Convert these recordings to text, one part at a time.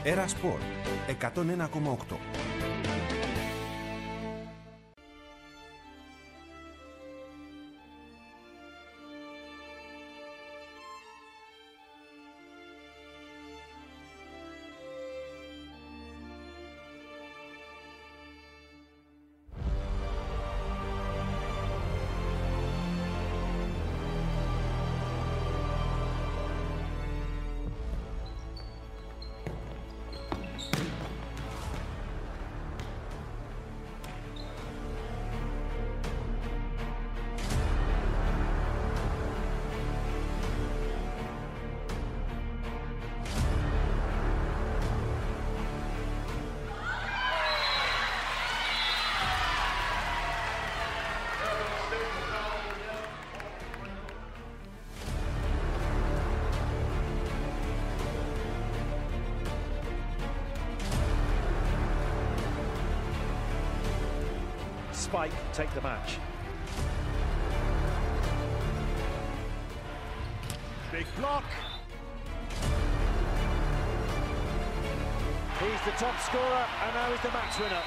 Έρα Σπορ 101,8. Spike take the match. Big block. He's the top scorer and now he's the match winner.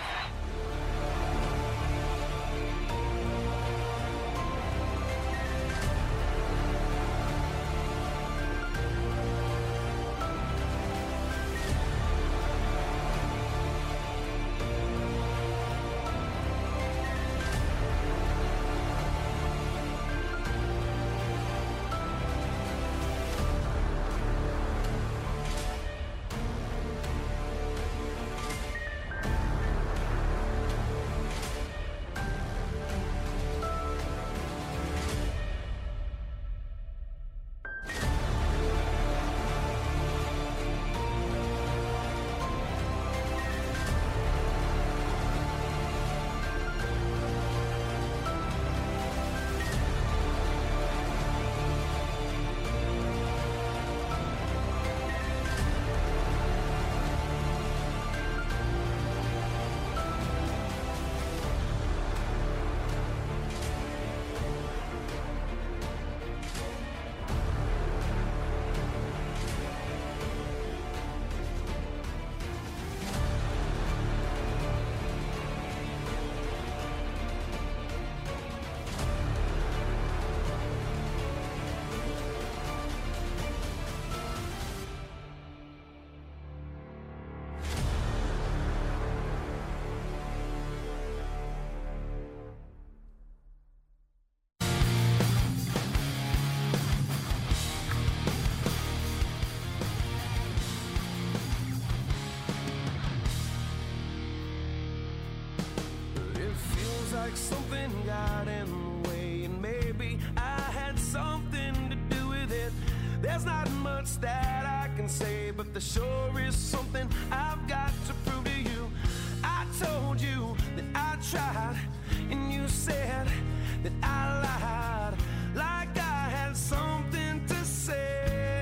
Like something got in the way, and maybe I had something to do with it. There's not much that I can say, but there sure is something I've got to prove to you. I told you that I tried, and you said that I lied, like I had something to say.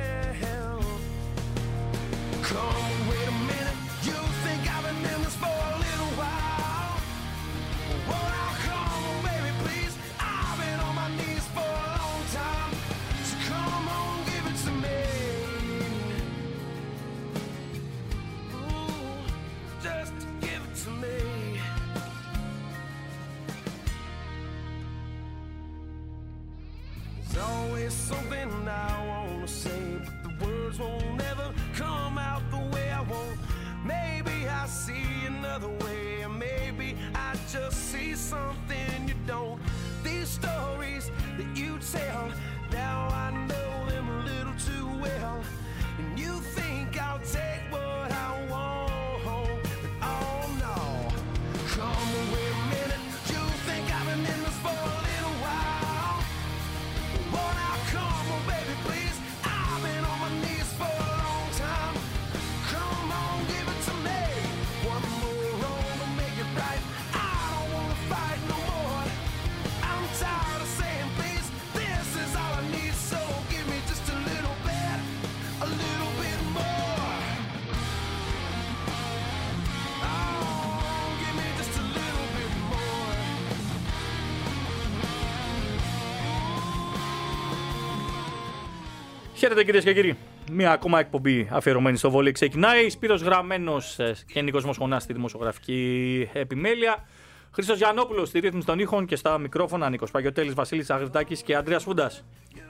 Come, wait a minute, you think I've been in this for a little while? Well, now come on, baby, please. I've been on my knees for a long time, so come on, give it to me. Ooh, just give it to me. There's always something I want to say, but the words won't ever come out the way I want. Maybe I see another way, or maybe I just see something you don't. These stories that you tell, now I know them a little too well. And you think I'll take what I want, but oh no. Come on, wait a minute, you think I've been in this for a little while? Well, now come on, baby, please. I've been on my knees for a long time. Come on, give it to me. One more wrong to make it right. I don't wanna fight no more. I'm tired of saying please. This is all I need, so give me just a little bit more. Oh, give me just a little bit more. Χαίρετε κυρίες και κύριοι. Μία ακόμα εκπομπή αφιερωμένη στο βόλεϊ ξεκινάει. Σπύρος Γραμμένος και Νίκος Μοσχονάς στη δημοσιογραφική επιμέλεια. Χρήστος Γιαννόπουλος στη ρύθμιση των ήχων και στα μικρόφωνα. Νίκος Παγιωτέλης, Βασίλης Αγριτάκης και Ανδρέας Φούντας.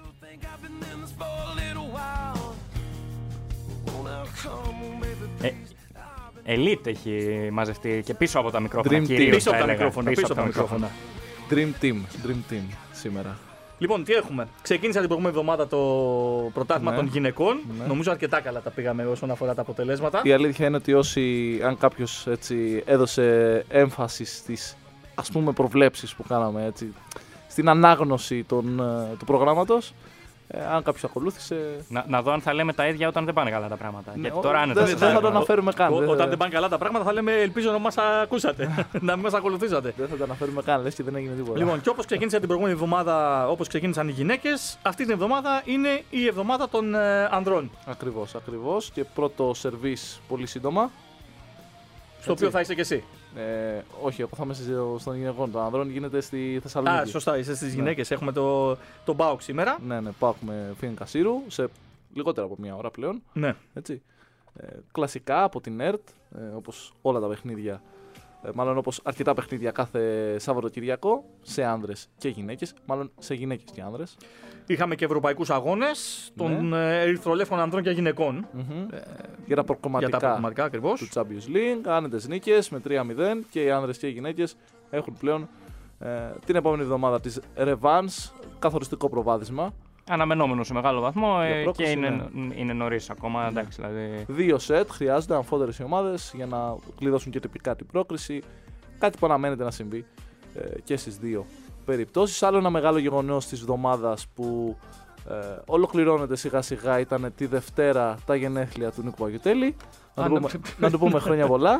Elite έχει μαζευτεί και πίσω από τα μικρόφωνα. Πίσω από τα μικρόφωνα. Dream Team σήμερα. Λοιπόν, τι έχουμε. Ξεκίνησε την προηγούμενη εβδομάδα το πρωτάθλημα των γυναικών. Νομίζω αρκετά καλά τα πήγαμε όσον αφορά τα αποτελέσματα. Η αλήθεια είναι ότι αν κάποιος έτσι έδωσε έμφαση στις ας πούμε προβλέψεις που κάναμε έτσι, στην ανάγνωση του προγράμματος, αν κάποιος ακολούθησε. Να δω αν θα λέμε τα ίδια όταν δεν πάνε καλά τα πράγματα. Ναι, γιατί τώρα δεν θα το αναφέρουμε καν. Όταν δεν πάνε καλά τα πράγματα θα λέμε ελπίζω να μας ακούσατε, να μην μας ακολουθήσατε. Δεν θα τα αναφέρουμε καν, λες και δεν έγινε τίποτα. Λοιπόν, και όπως ξεκίνησε την προηγούμενη εβδομάδα, όπως ξεκίνησαν οι γυναίκες, αυτή την εβδομάδα είναι η εβδομάδα των ανδρών. Ακριβώς. Και πρώτο σερβίς πολύ σύντομα. Στο οποίο θα είσαι και εσύ. Όχι, εγώ θα είμαι στον γυναικών. Των ανδρών γίνεται στη Θεσσαλονίκη. Σωστά, είσαι στις γυναίκες. Έχουμε το ΠΑΟΚ σήμερα. Ναι, ΠΑΟΚ με Φίεν Κασίρου σε λιγότερα από μία ώρα πλέον. Ναι. Έτσι. Κλασικά από την ΕΡΤ, όπως όλα τα παιχνίδια, μάλλον όπως αρκετά παιχνίδια κάθε Σαββατοκυριακό, σε άνδρες και γυναίκες, μάλλον σε γυναίκες και άνδρες. Είχαμε και ευρωπαϊκούς αγώνες των ερυθρολεύκων ανδρών και γυναικών. Για τα προκομματικά ακριβώς του Champions League, άνετες νίκες με 3-0 και οι άνδρες και οι γυναίκες έχουν πλέον την επόμενη εβδομάδα της Revanche, καθοριστικό προβάδισμα. Αναμενόμενο σε μεγάλο βαθμό και είναι νωρίς ακόμα. Εντάξει, δηλαδή. 2 σετ χρειάζονται αμφότερες οι ομάδες για να κλειδώσουν και τυπικά την πρόκριση. Κάτι που αναμένεται να συμβεί και στις δύο περιπτώσεις. Άλλο ένα μεγάλο γεγονός της εβδομάδας που ολοκληρώνεται σιγά σιγά ήταν τη Δευτέρα τα γενέθλια του Νίκου Παγιωτέλη. Να του πούμε χρόνια πολλά.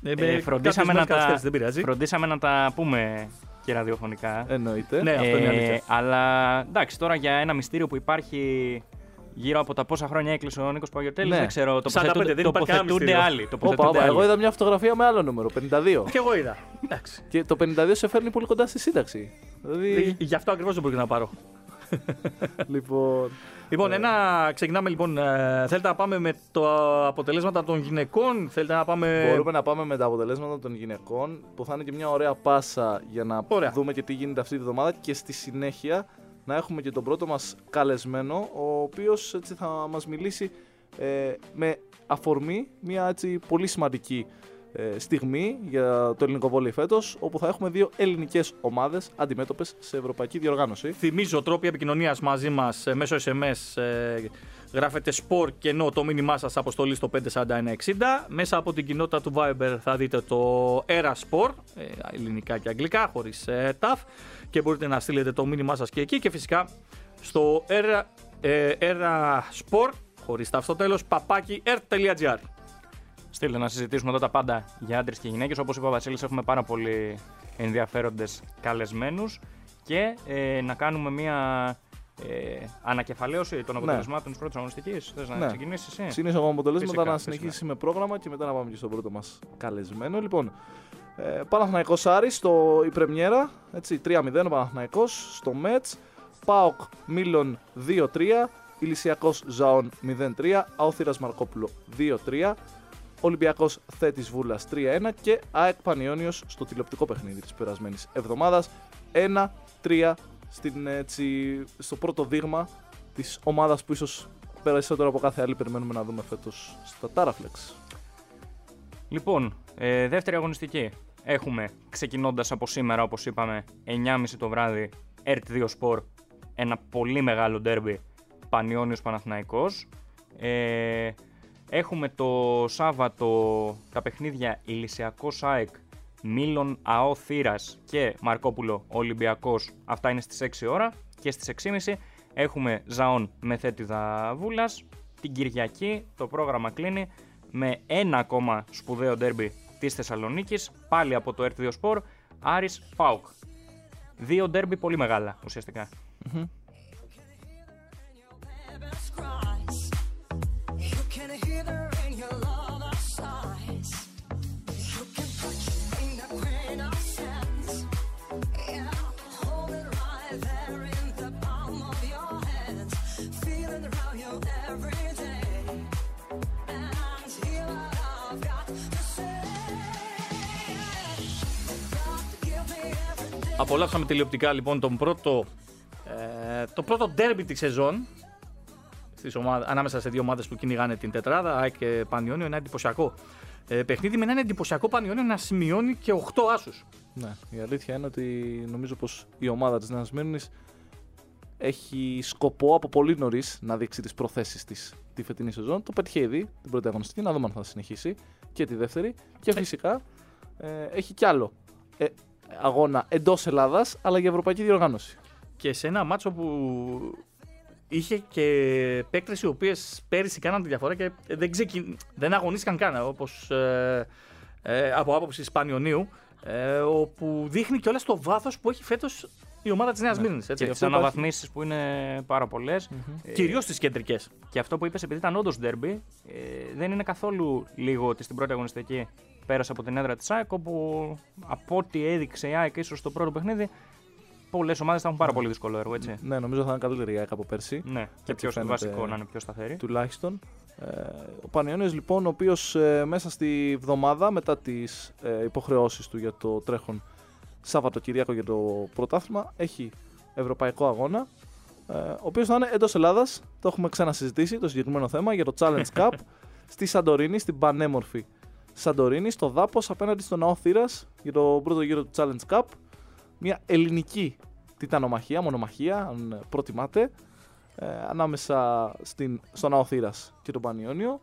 Φροντίσαμε να τα πούμε και ραδιοφωνικά. Εννοείται. Ναι, αυτό είναι αλήθεια. Αλλά εντάξει, τώρα για ένα μυστήριο που υπάρχει γύρω από τα πόσα χρόνια έκλεισε ο Νίκος Παγιωτέλης, δεν ξέρω. Τοποθετούνται άλλοι. Εγώ είδα μια φωτογραφία με άλλο νούμερο, 52. Και εγώ είδα. Και το 52 σε φέρνει πολύ κοντά στη σύνταξη. Δηλαδή... Γι' αυτό ακριβώς δεν μπορεί να πάρω. Λοιπόν, ξεκινάμε λοιπόν. Θέλετε να πάμε με τα αποτελέσματα των γυναικών, θέλετε να πάμε. Μπορούμε να πάμε με τα αποτελέσματα των γυναικών, που θα είναι και μια ωραία πάσα για να δούμε και τι γίνεται αυτή τη βδομάδα και στη συνέχεια να έχουμε και τον πρώτο μας καλεσμένο, ο οποίος έτσι θα μας μιλήσει με αφορμή μια έτσι πολύ σημαντική στιγμή για το ελληνικό βόλεϊ φέτος, όπου θα έχουμε 2 ελληνικές ομάδες αντιμέτωπες σε ευρωπαϊκή διοργάνωση. Θυμίζω τρόποι επικοινωνίας μαζί μας μέσω SMS. Γράφετε sport και ενώ το μήνυμά σας αποστολή στο 54160. Μέσα από την κοινότητα του Viber θα δείτε το Era Sport, ελληνικά και αγγλικά, χωρίς TAF, και μπορείτε να στείλετε το μήνυμά σας και εκεί, και φυσικά στο Era Sport, χωρίς TAF στο τέλος, @ert.gr. Στείλτε να συζητήσουμε εδώ τα πάντα για άντρες και γυναίκες. Όπως είπε ο Βασίλης, έχουμε πάρα πολύ ενδιαφέροντες καλεσμένους και να κάνουμε μια ανακεφαλαίωση των αποτελεσμάτων της πρώτης αγωνιστικής. Θες να ξεκινήσεις εσύ? Ξεκινήσω εγώ με αποτελέσματα, να συνεχίσει με πρόγραμμα και μετά να πάμε και στον πρώτο μας καλεσμένο. Λοιπόν, Παναθηναϊκός Άρης, η πρεμιέρα, 3-0 ο Παναθηναϊκός στο Μέτς. ΠΑΟΚ Μίλον 2-3, Ηλυσιακός Ζαών 0-3, Αόθυρας Μαρκόπουλο 2-3. Ολυμπιακός Θέτης Βούλας 3-1 και ΑΕΚ Πανιώνιος στο τηλεοπτικό παιχνίδι της περασμένης εβδομάδας 1-3 στο πρώτο δείγμα της ομάδας που ίσως περισσότερο από κάθε άλλη περιμένουμε να δούμε φέτος στα Taraflex. Λοιπόν, δεύτερη αγωνιστική έχουμε, ξεκινώντας από σήμερα, όπως είπαμε, 9.30 το βράδυ, RT2 Sport, ένα πολύ μεγάλο ντέρμπι Πανιώνιος Παναθηναϊκός. Έχουμε το Σάββατο τα παιχνίδια Ηλυσιακός ΑΕΚ, Μίλον ΑΟ Θήρας και Μαρκόπουλο Ολυμπιακός. Αυτά είναι στις 6 ώρα. Και στις 6.30 έχουμε Ζαών με Θέτιδα Βούλας. Την Κυριακή το πρόγραμμα κλείνει με ένα ακόμα σπουδαίο ντέρμπι της Θεσσαλονίκης, πάλι από το RT2 Sport, Άρης ΠΑΟΚ. 2 ντέρμπι πολύ μεγάλα ουσιαστικά. Feeling around you every day. Απολαύσαμε τηλεοπτικά λοιπόν το πρώτο ντέρμπι της σεζόν ανάμεσα σε δύο ομάδες που κυνηγάνε την τετράδα, ΑΕΚ και Πανιόνιο. Ένα εντυπωσιακό παιχνίδι με ένα εντυπωσιακό Πανιόνιο να σημειώνει και 8 άσους. Ναι, η αλήθεια είναι ότι νομίζω πως η ομάδα της Νέας Σμύρνης έχει σκοπό από πολύ νωρίς να δείξει τις προθέσεις της τη φετινή σεζόν. Το πέτυχε ήδη την πρώτη αγωνιστική, να δούμε αν θα συνεχίσει και τη δεύτερη. Και φυσικά έχει κι άλλο αγώνα εντός Ελλάδας, αλλά για ευρωπαϊκή διοργάνωση. Και σε ένα μάτσο που είχε και παίκτες οι οποίες πέρυσι κάναν τη διαφορά και δεν αγωνίστηκαν καν, όπως από άποψη Πανιωνίου, όπου δείχνει κιόλας το βάθος που έχει φέτος η ομάδα της Νέας Σμύρνης. Και τις αναβαθμίσεις που είναι πάρα πολλές. Κυρίως τις κεντρικές. Και αυτό που είπες, επειδή ήταν όντως ντέρμπι, δεν είναι καθόλου λίγο ότι στην πρώτη αγωνιστική πέρασε από την έδρα της ΑΕΚ, όπου από ό,τι έδειξε η ΑΕΚ ίσως στο πρώτο παιχνίδι, πολλές ομάδες θα έχουν πάρα πολύ δύσκολο έργο, έτσι. Ναι, νομίζω θα είναι καλύτερη η ΑΕΚ από πέρσι. Ναι, και πιο βασικό να είναι πιο σταθερή. Τουλάχιστον. Ο Πανιώνιος λοιπόν, ο οποίος μέσα στη βδομάδα μετά τις υποχρεώσεις του για το τρέχον Σαββατοκυριακό για το πρωτάθλημα έχει ευρωπαϊκό αγώνα, ο οποίος θα είναι εντός Ελλάδας. Το έχουμε ξανασυζητήσει το συγκεκριμένο θέμα για το Challenge Cup στη Σαντορίνη, στην πανέμορφη Σαντορίνη, στο Δάπος απέναντι στον ΑΟ Θήρας για το πρώτο γύρο του Challenge Cup. Μια ελληνική τιτανομαχία, μονομαχία, αν προτιμάτε, ανάμεσα στον ΑΟ Θήρας και τον Πανιόνιο.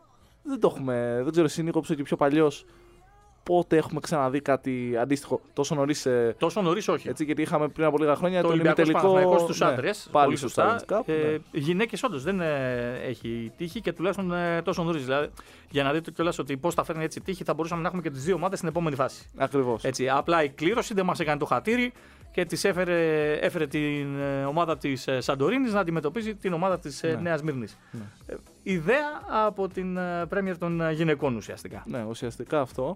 Δεν ξέρω εσύ Νίκο, που είσαι και πιο παλιός, πότε έχουμε ξαναδεί κάτι αντίστοιχο τόσο νωρίς. Τόσο νωρίς όχι. Έτσι, γιατί είχαμε πριν από λίγα χρόνια το ημιτελικό στους άντρες. Πάλι πολύ σωστά. Γυναίκες όντως δεν έχει τύχει και τουλάχιστον τόσο νωρίς. Δηλαδή, για να δείτε κιόλας ότι πώς θα φέρνει έτσι τύχη, θα μπορούσαμε να έχουμε και τις δύο ομάδες στην επόμενη φάση. Ακριβώς. Έτσι, απλά η κλήρωση δεν μας έκανε το χατήρι και της έφερε την ομάδα της Σαντορίνης να αντιμετωπίζει την ομάδα της Νέας Σμύρνης. Ναι. Ιδέα από την Πρέμιερ των γυναικών ουσιαστικά. Ναι, ουσιαστικά αυτό.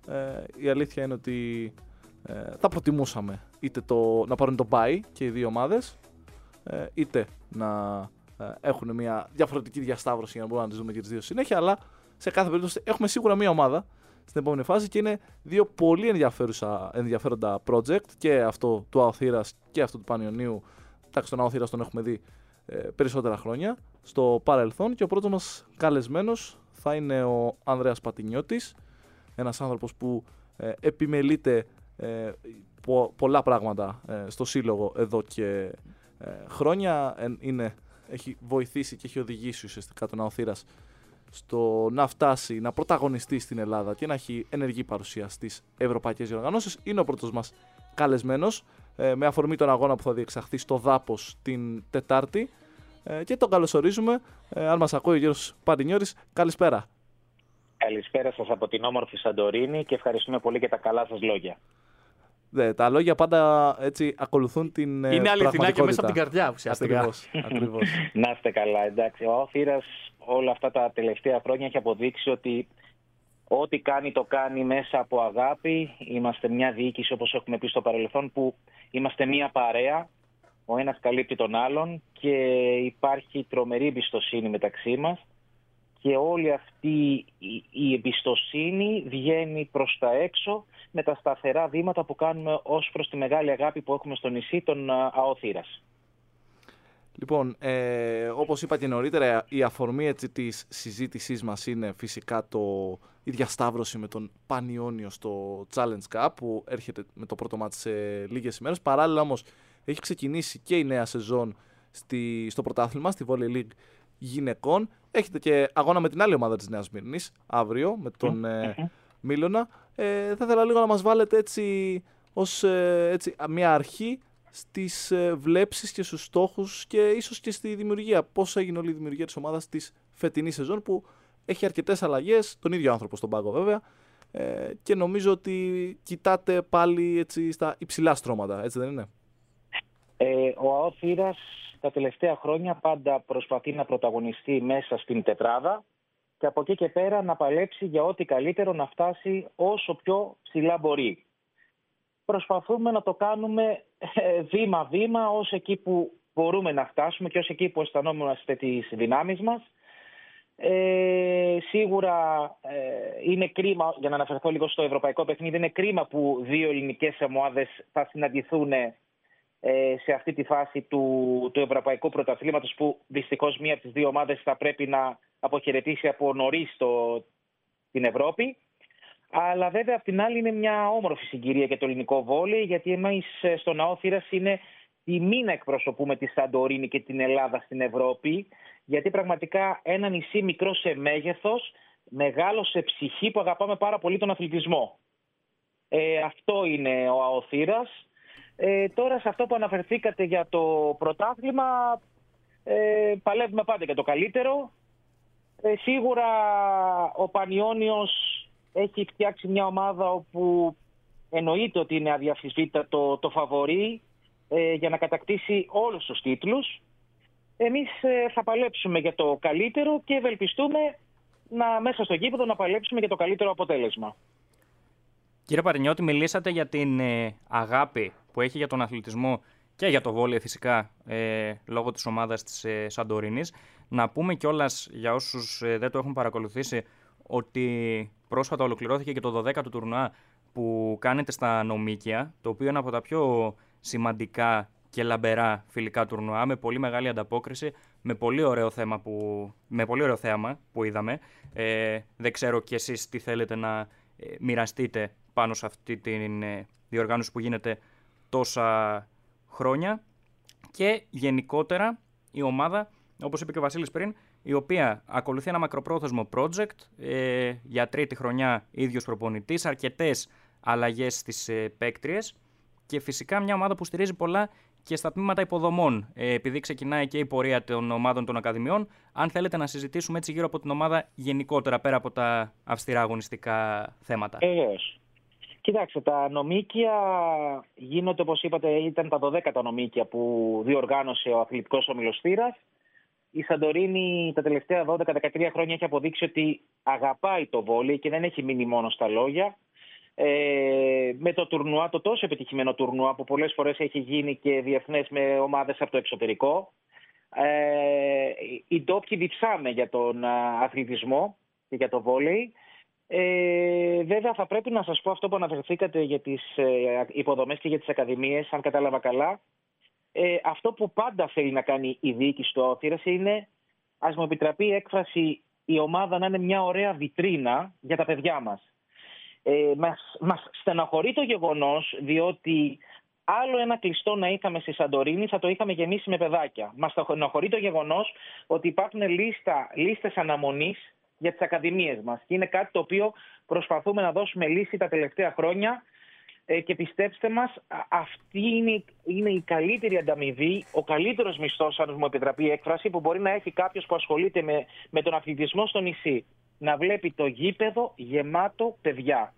Η αλήθεια είναι ότι θα προτιμούσαμε είτε να πάρουν το bye και οι δύο ομάδες, είτε να έχουν μια διαφορετική διασταύρωση για να μπορούμε να τις δούμε και τις δύο συνέχεια, αλλά σε κάθε περίπτωση έχουμε σίγουρα μια ομάδα στην επόμενη φάση και είναι δύο πολύ ενδιαφέροντα project, και αυτό του ΑΟ Θήρας και αυτό του Πανιωνίου. Εντάξει, τον ΑΟ Θήρας τον έχουμε δει περισσότερα χρόνια στο παρελθόν, και ο πρώτος μας καλεσμένος θα είναι ο Ανδρέας Πατινιώτης, ένας άνθρωπος που επιμελείται πολλά πράγματα στο σύλλογο εδώ και χρόνια. Έχει βοηθήσει και έχει οδηγήσει ουσιαστικά τον ΑΟ Θήρας στο να φτάσει, να πρωταγωνιστεί στην Ελλάδα και να έχει ενεργή παρουσία στις ευρωπαϊκές διοργανώσεις. Είναι ο πρώτος μας καλεσμένος, με αφορμή τον αγώνα που θα διεξαχθεί στο Δάπος την Τετάρτη, και τον καλωσορίζουμε. Αν μας ακούει ο κύριος Πατινιώτης, καλησπέρα. Καλησπέρα σας από την όμορφη Σαντορίνη και ευχαριστούμε πολύ για τα καλά σας λόγια. Ναι, τα λόγια πάντα έτσι ακολουθούν την είναι αληθινά και μέσα από την καρδιά ουσιαστικά. Ακριβώς. Να είστε καλά, εντάξει. Ο ΑΟ Θήρας όλα αυτά τα τελευταία χρόνια έχει αποδείξει ότι ό,τι κάνει το κάνει μέσα από αγάπη. Είμαστε μια διοίκηση, όπως έχουμε πει στο παρελθόν, που είμαστε μια παρέα. Ο ένας καλύπτει τον άλλον και υπάρχει τρομερή εμπιστοσύνη μεταξύ μας. Και όλη αυτή η εμπιστοσύνη βγαίνει προς τα έξω με τα σταθερά βήματα που κάνουμε ως προς τη μεγάλη αγάπη που έχουμε στο νησί, τον ΑΟ Θήρας. Λοιπόν, όπως είπα και νωρίτερα, η αφορμή έτσι της συζήτησής μας είναι φυσικά η διασταύρωση με τον Πανιόνιο στο Challenge Cup, που έρχεται με το πρώτο μάτι σε λίγες ημέρες. Παράλληλα όμως έχει ξεκινήσει και η νέα σεζόν στο πρωτάθλημα, στη Volley League γυναικών. Έχετε και αγώνα με την άλλη ομάδα της Νέας Σμύρνης αύριο, με τον Μίλωνα. Θα ήθελα λίγο να μας βάλετε έτσι ως μια αρχή στις βλέψεις και στους στόχους και ίσως και στη δημιουργία. Πώς έγινε όλη η δημιουργία της ομάδας της φετινής σεζόν, που έχει αρκετές αλλαγές, τον ίδιο άνθρωπο στον πάγκο βέβαια, και νομίζω ότι κοιτάτε πάλι έτσι στα υψηλά στρώματα, έτσι δεν είναι? Ο ΑΟ Θήρας τα τελευταία χρόνια πάντα προσπαθεί να πρωταγωνιστεί μέσα στην τετράδα και από εκεί και πέρα να παλέψει για ό,τι καλύτερο, να φτάσει όσο πιο ψηλά μπορεί. Προσπαθούμε να το κάνουμε βήμα-βήμα, ως εκεί που μπορούμε να φτάσουμε και ως εκεί που αισθανόμαστε τις δυνάμεις μας. Σίγουρα είναι κρίμα, για να αναφερθώ λίγο στο ευρωπαϊκό παιχνίδι, είναι κρίμα που δύο ελληνικές ομάδες θα συναντηθούν σε αυτή τη φάση του ευρωπαϊκού πρωταθλήματος, που δυστυχώς μία από τις δύο ομάδες θα πρέπει να αποχαιρετήσει από νωρίς την Ευρώπη. Αλλά βέβαια απ' την άλλη είναι μια όμορφη συγκυρία για το ελληνικό βόλεϊ, γιατί εμείς στο Ναό Θήρας είναι τιμή να εκπροσωπούμε τη Σαντορίνη και την Ελλάδα στην Ευρώπη, γιατί πραγματικά ένα νησί μικρό σε μέγεθος, μεγάλο σε ψυχή, που αγαπάμε πάρα πολύ τον αθλητισμό. Αυτό είναι ο ΑΟ Θήρας. Τώρα σε αυτό που αναφερθήκατε για το πρωτάθλημα, παλεύουμε πάντα για το καλύτερο. Σίγουρα ο Πανιώνιος έχει φτιάξει μια ομάδα όπου εννοείται ότι είναι αδιαφυσβήτητο το φαβορί για να κατακτήσει όλους τους τίτλους. Εμείς θα παλέψουμε για το καλύτερο και ευελπιστούμε μέσα στο γήπεδο να παλέψουμε για το καλύτερο αποτέλεσμα. Κύριε Παρινιώτη, μιλήσατε για την αγάπη που έχει για τον αθλητισμό και για το βόλεϊ φυσικά λόγω της ομάδας της Σαντορίνης. Να πούμε κιόλας για όσους δεν το έχουν παρακολουθήσει ότι πρόσφατα ολοκληρώθηκε και το 12ο τουρνουά που κάνετε στα Νομίκια, το οποίο είναι από τα πιο σημαντικά και λαμπερά φιλικά τουρνουά, με πολύ μεγάλη ανταπόκριση, με πολύ ωραίο θέαμα που είδαμε. Δεν ξέρω κι εσείς τι θέλετε να μοιραστείτε πάνω σε αυτή την διοργάνωση που γίνεται τόσα χρόνια. Και γενικότερα η ομάδα, όπως είπε και ο Βασίλης πριν, η οποία ακολουθεί ένα μακροπρόθεσμο project, για τρίτη χρονιά ίδιος προπονητής, αρκετές αλλαγές στις παίκτριες και φυσικά μια ομάδα που στηρίζει πολλά και στα τμήματα υποδομών, επειδή ξεκινάει και η πορεία των ομάδων των ακαδημιών. Αν θέλετε να συζητήσουμε έτσι γύρω από την ομάδα γενικότερα, πέρα από τα αυστηρά αγωνιστικά θέματα. Κοιτάξτε, τα νομίκια γίνονται, όπως είπατε, ήταν τα 12τα νομίκια που διοργάνωσε ο Αθλητικός Όμιλος Θήρας. Η Σαντορίνη τα τελευταία 12-13 χρόνια έχει αποδείξει ότι αγαπάει το βόλεϊ και δεν έχει μείνει μόνο στα λόγια. Με το τουρνουά, το τόσο επιτυχημένο τουρνουά που πολλές φορές έχει γίνει και διεθνές με ομάδες από το εξωτερικό. Οι ντόπιοι διψάμε για τον αθλητισμό και για το βόλεϊ. Βέβαια θα πρέπει να σας πω αυτό που αναφερθήκατε για τις υποδομές και για τις ακαδημίες, αν κατάλαβα καλά. Αυτό που πάντα θέλει να κάνει η διοίκηση του ΑΟ Θήρας είναι, ας μου επιτραπεί η έκφραση, η ομάδα να είναι μια ωραία βιτρίνα για τα παιδιά μας. Μας στεναχωρεί το γεγονός, διότι άλλο ένα κλειστό να είχαμε στη Σαντορίνη θα το είχαμε γεμίσει με παιδάκια. Μας στεναχωρεί το γεγονός ότι υπάρχουν λίστες αναμονής για τις ακαδημίες μας. Και είναι κάτι το οποίο προσπαθούμε να δώσουμε λύση τα τελευταία χρόνια και πιστέψτε μας, αυτή είναι η καλύτερη ανταμοιβή, ο καλύτερος μισθός, αν μου επιτραπεί η έκφραση, που μπορεί να έχει κάποιος που ασχολείται με τον αθλητισμό στο νησί. Να βλέπει το γήπεδο γεμάτο παιδιά.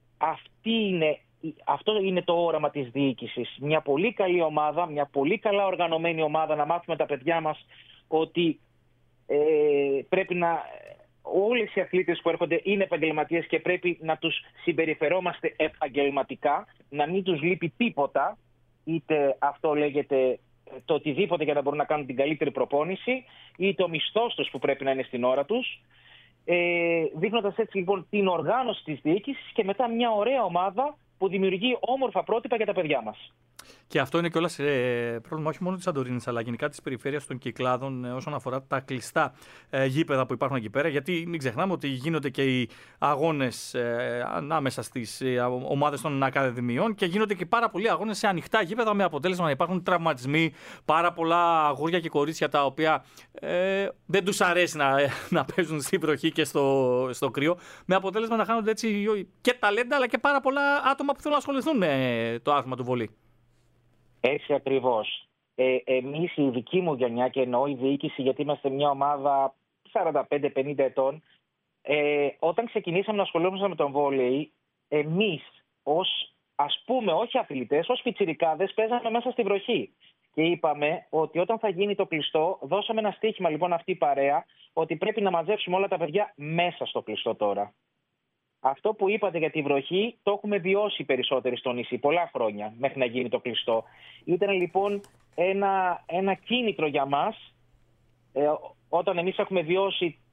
Αυτό είναι το όραμα της διοίκησης. Μια πολύ καλή ομάδα, μια πολύ καλά οργανωμένη ομάδα, να μάθουμε τα παιδιά μας ότι πρέπει να... Όλες οι αθλήτες που έρχονται είναι επαγγελματίες και πρέπει να τους συμπεριφερόμαστε επαγγελματικά, να μην τους λείπει τίποτα, είτε αυτό λέγεται το οτιδήποτε για να μπορούν να κάνουν την καλύτερη προπόνηση, είτε ο μισθός τους που πρέπει να είναι στην ώρα τους, δείχνοντας έτσι λοιπόν την οργάνωση της διοίκησης και μετά μια ωραία ομάδα που δημιουργεί όμορφα πρότυπα για τα παιδιά μας. Και αυτό είναι κιόλας πρόβλημα όχι μόνο της Σαντορίνης, αλλά γενικά της περιφέρειας των Κυκλάδων όσον αφορά τα κλειστά γήπεδα που υπάρχουν εκεί πέρα. Γιατί μην ξεχνάμε ότι γίνονται και οι αγώνες ανάμεσα στις ομάδες των ακαδημιών και γίνονται και πάρα πολλοί αγώνες σε ανοιχτά γήπεδα, με αποτέλεσμα να υπάρχουν τραυματισμοί, πάρα πολλά αγούρια και κορίτσια τα οποία δεν τους αρέσει να παίζουν στην βροχή και στο κρύο. Με αποτέλεσμα να χάνονται έτσι και ταλέντα, αλλά και πάρα πολλά άτομα που θέλουν να ασχοληθούν με το άθλημα του βολή. Έτσι ακριβώς. Εμείς η δική μου γενιά, και εννοώ η διοίκηση γιατί είμαστε μια ομάδα 45-50 ετών, όταν ξεκινήσαμε να ασχολούμαστε με τον βόλεϊ, εμείς ως, ας πούμε, όχι αθλητές, ως πιτσιρικάδες παίζαμε μέσα στη βροχή. Και είπαμε ότι όταν θα γίνει το κλειστό, δώσαμε ένα στοίχημα λοιπόν αυτή η παρέα, ότι πρέπει να μαζέψουμε όλα τα παιδιά μέσα στο κλειστό τώρα. Αυτό που είπατε για τη βροχή το έχουμε βιώσει περισσότεροι στο νησί πολλά χρόνια μέχρι να γίνει το κλειστό. Ήταν λοιπόν ένα κίνητρο για μας όταν εμείς έχουμε βιώσει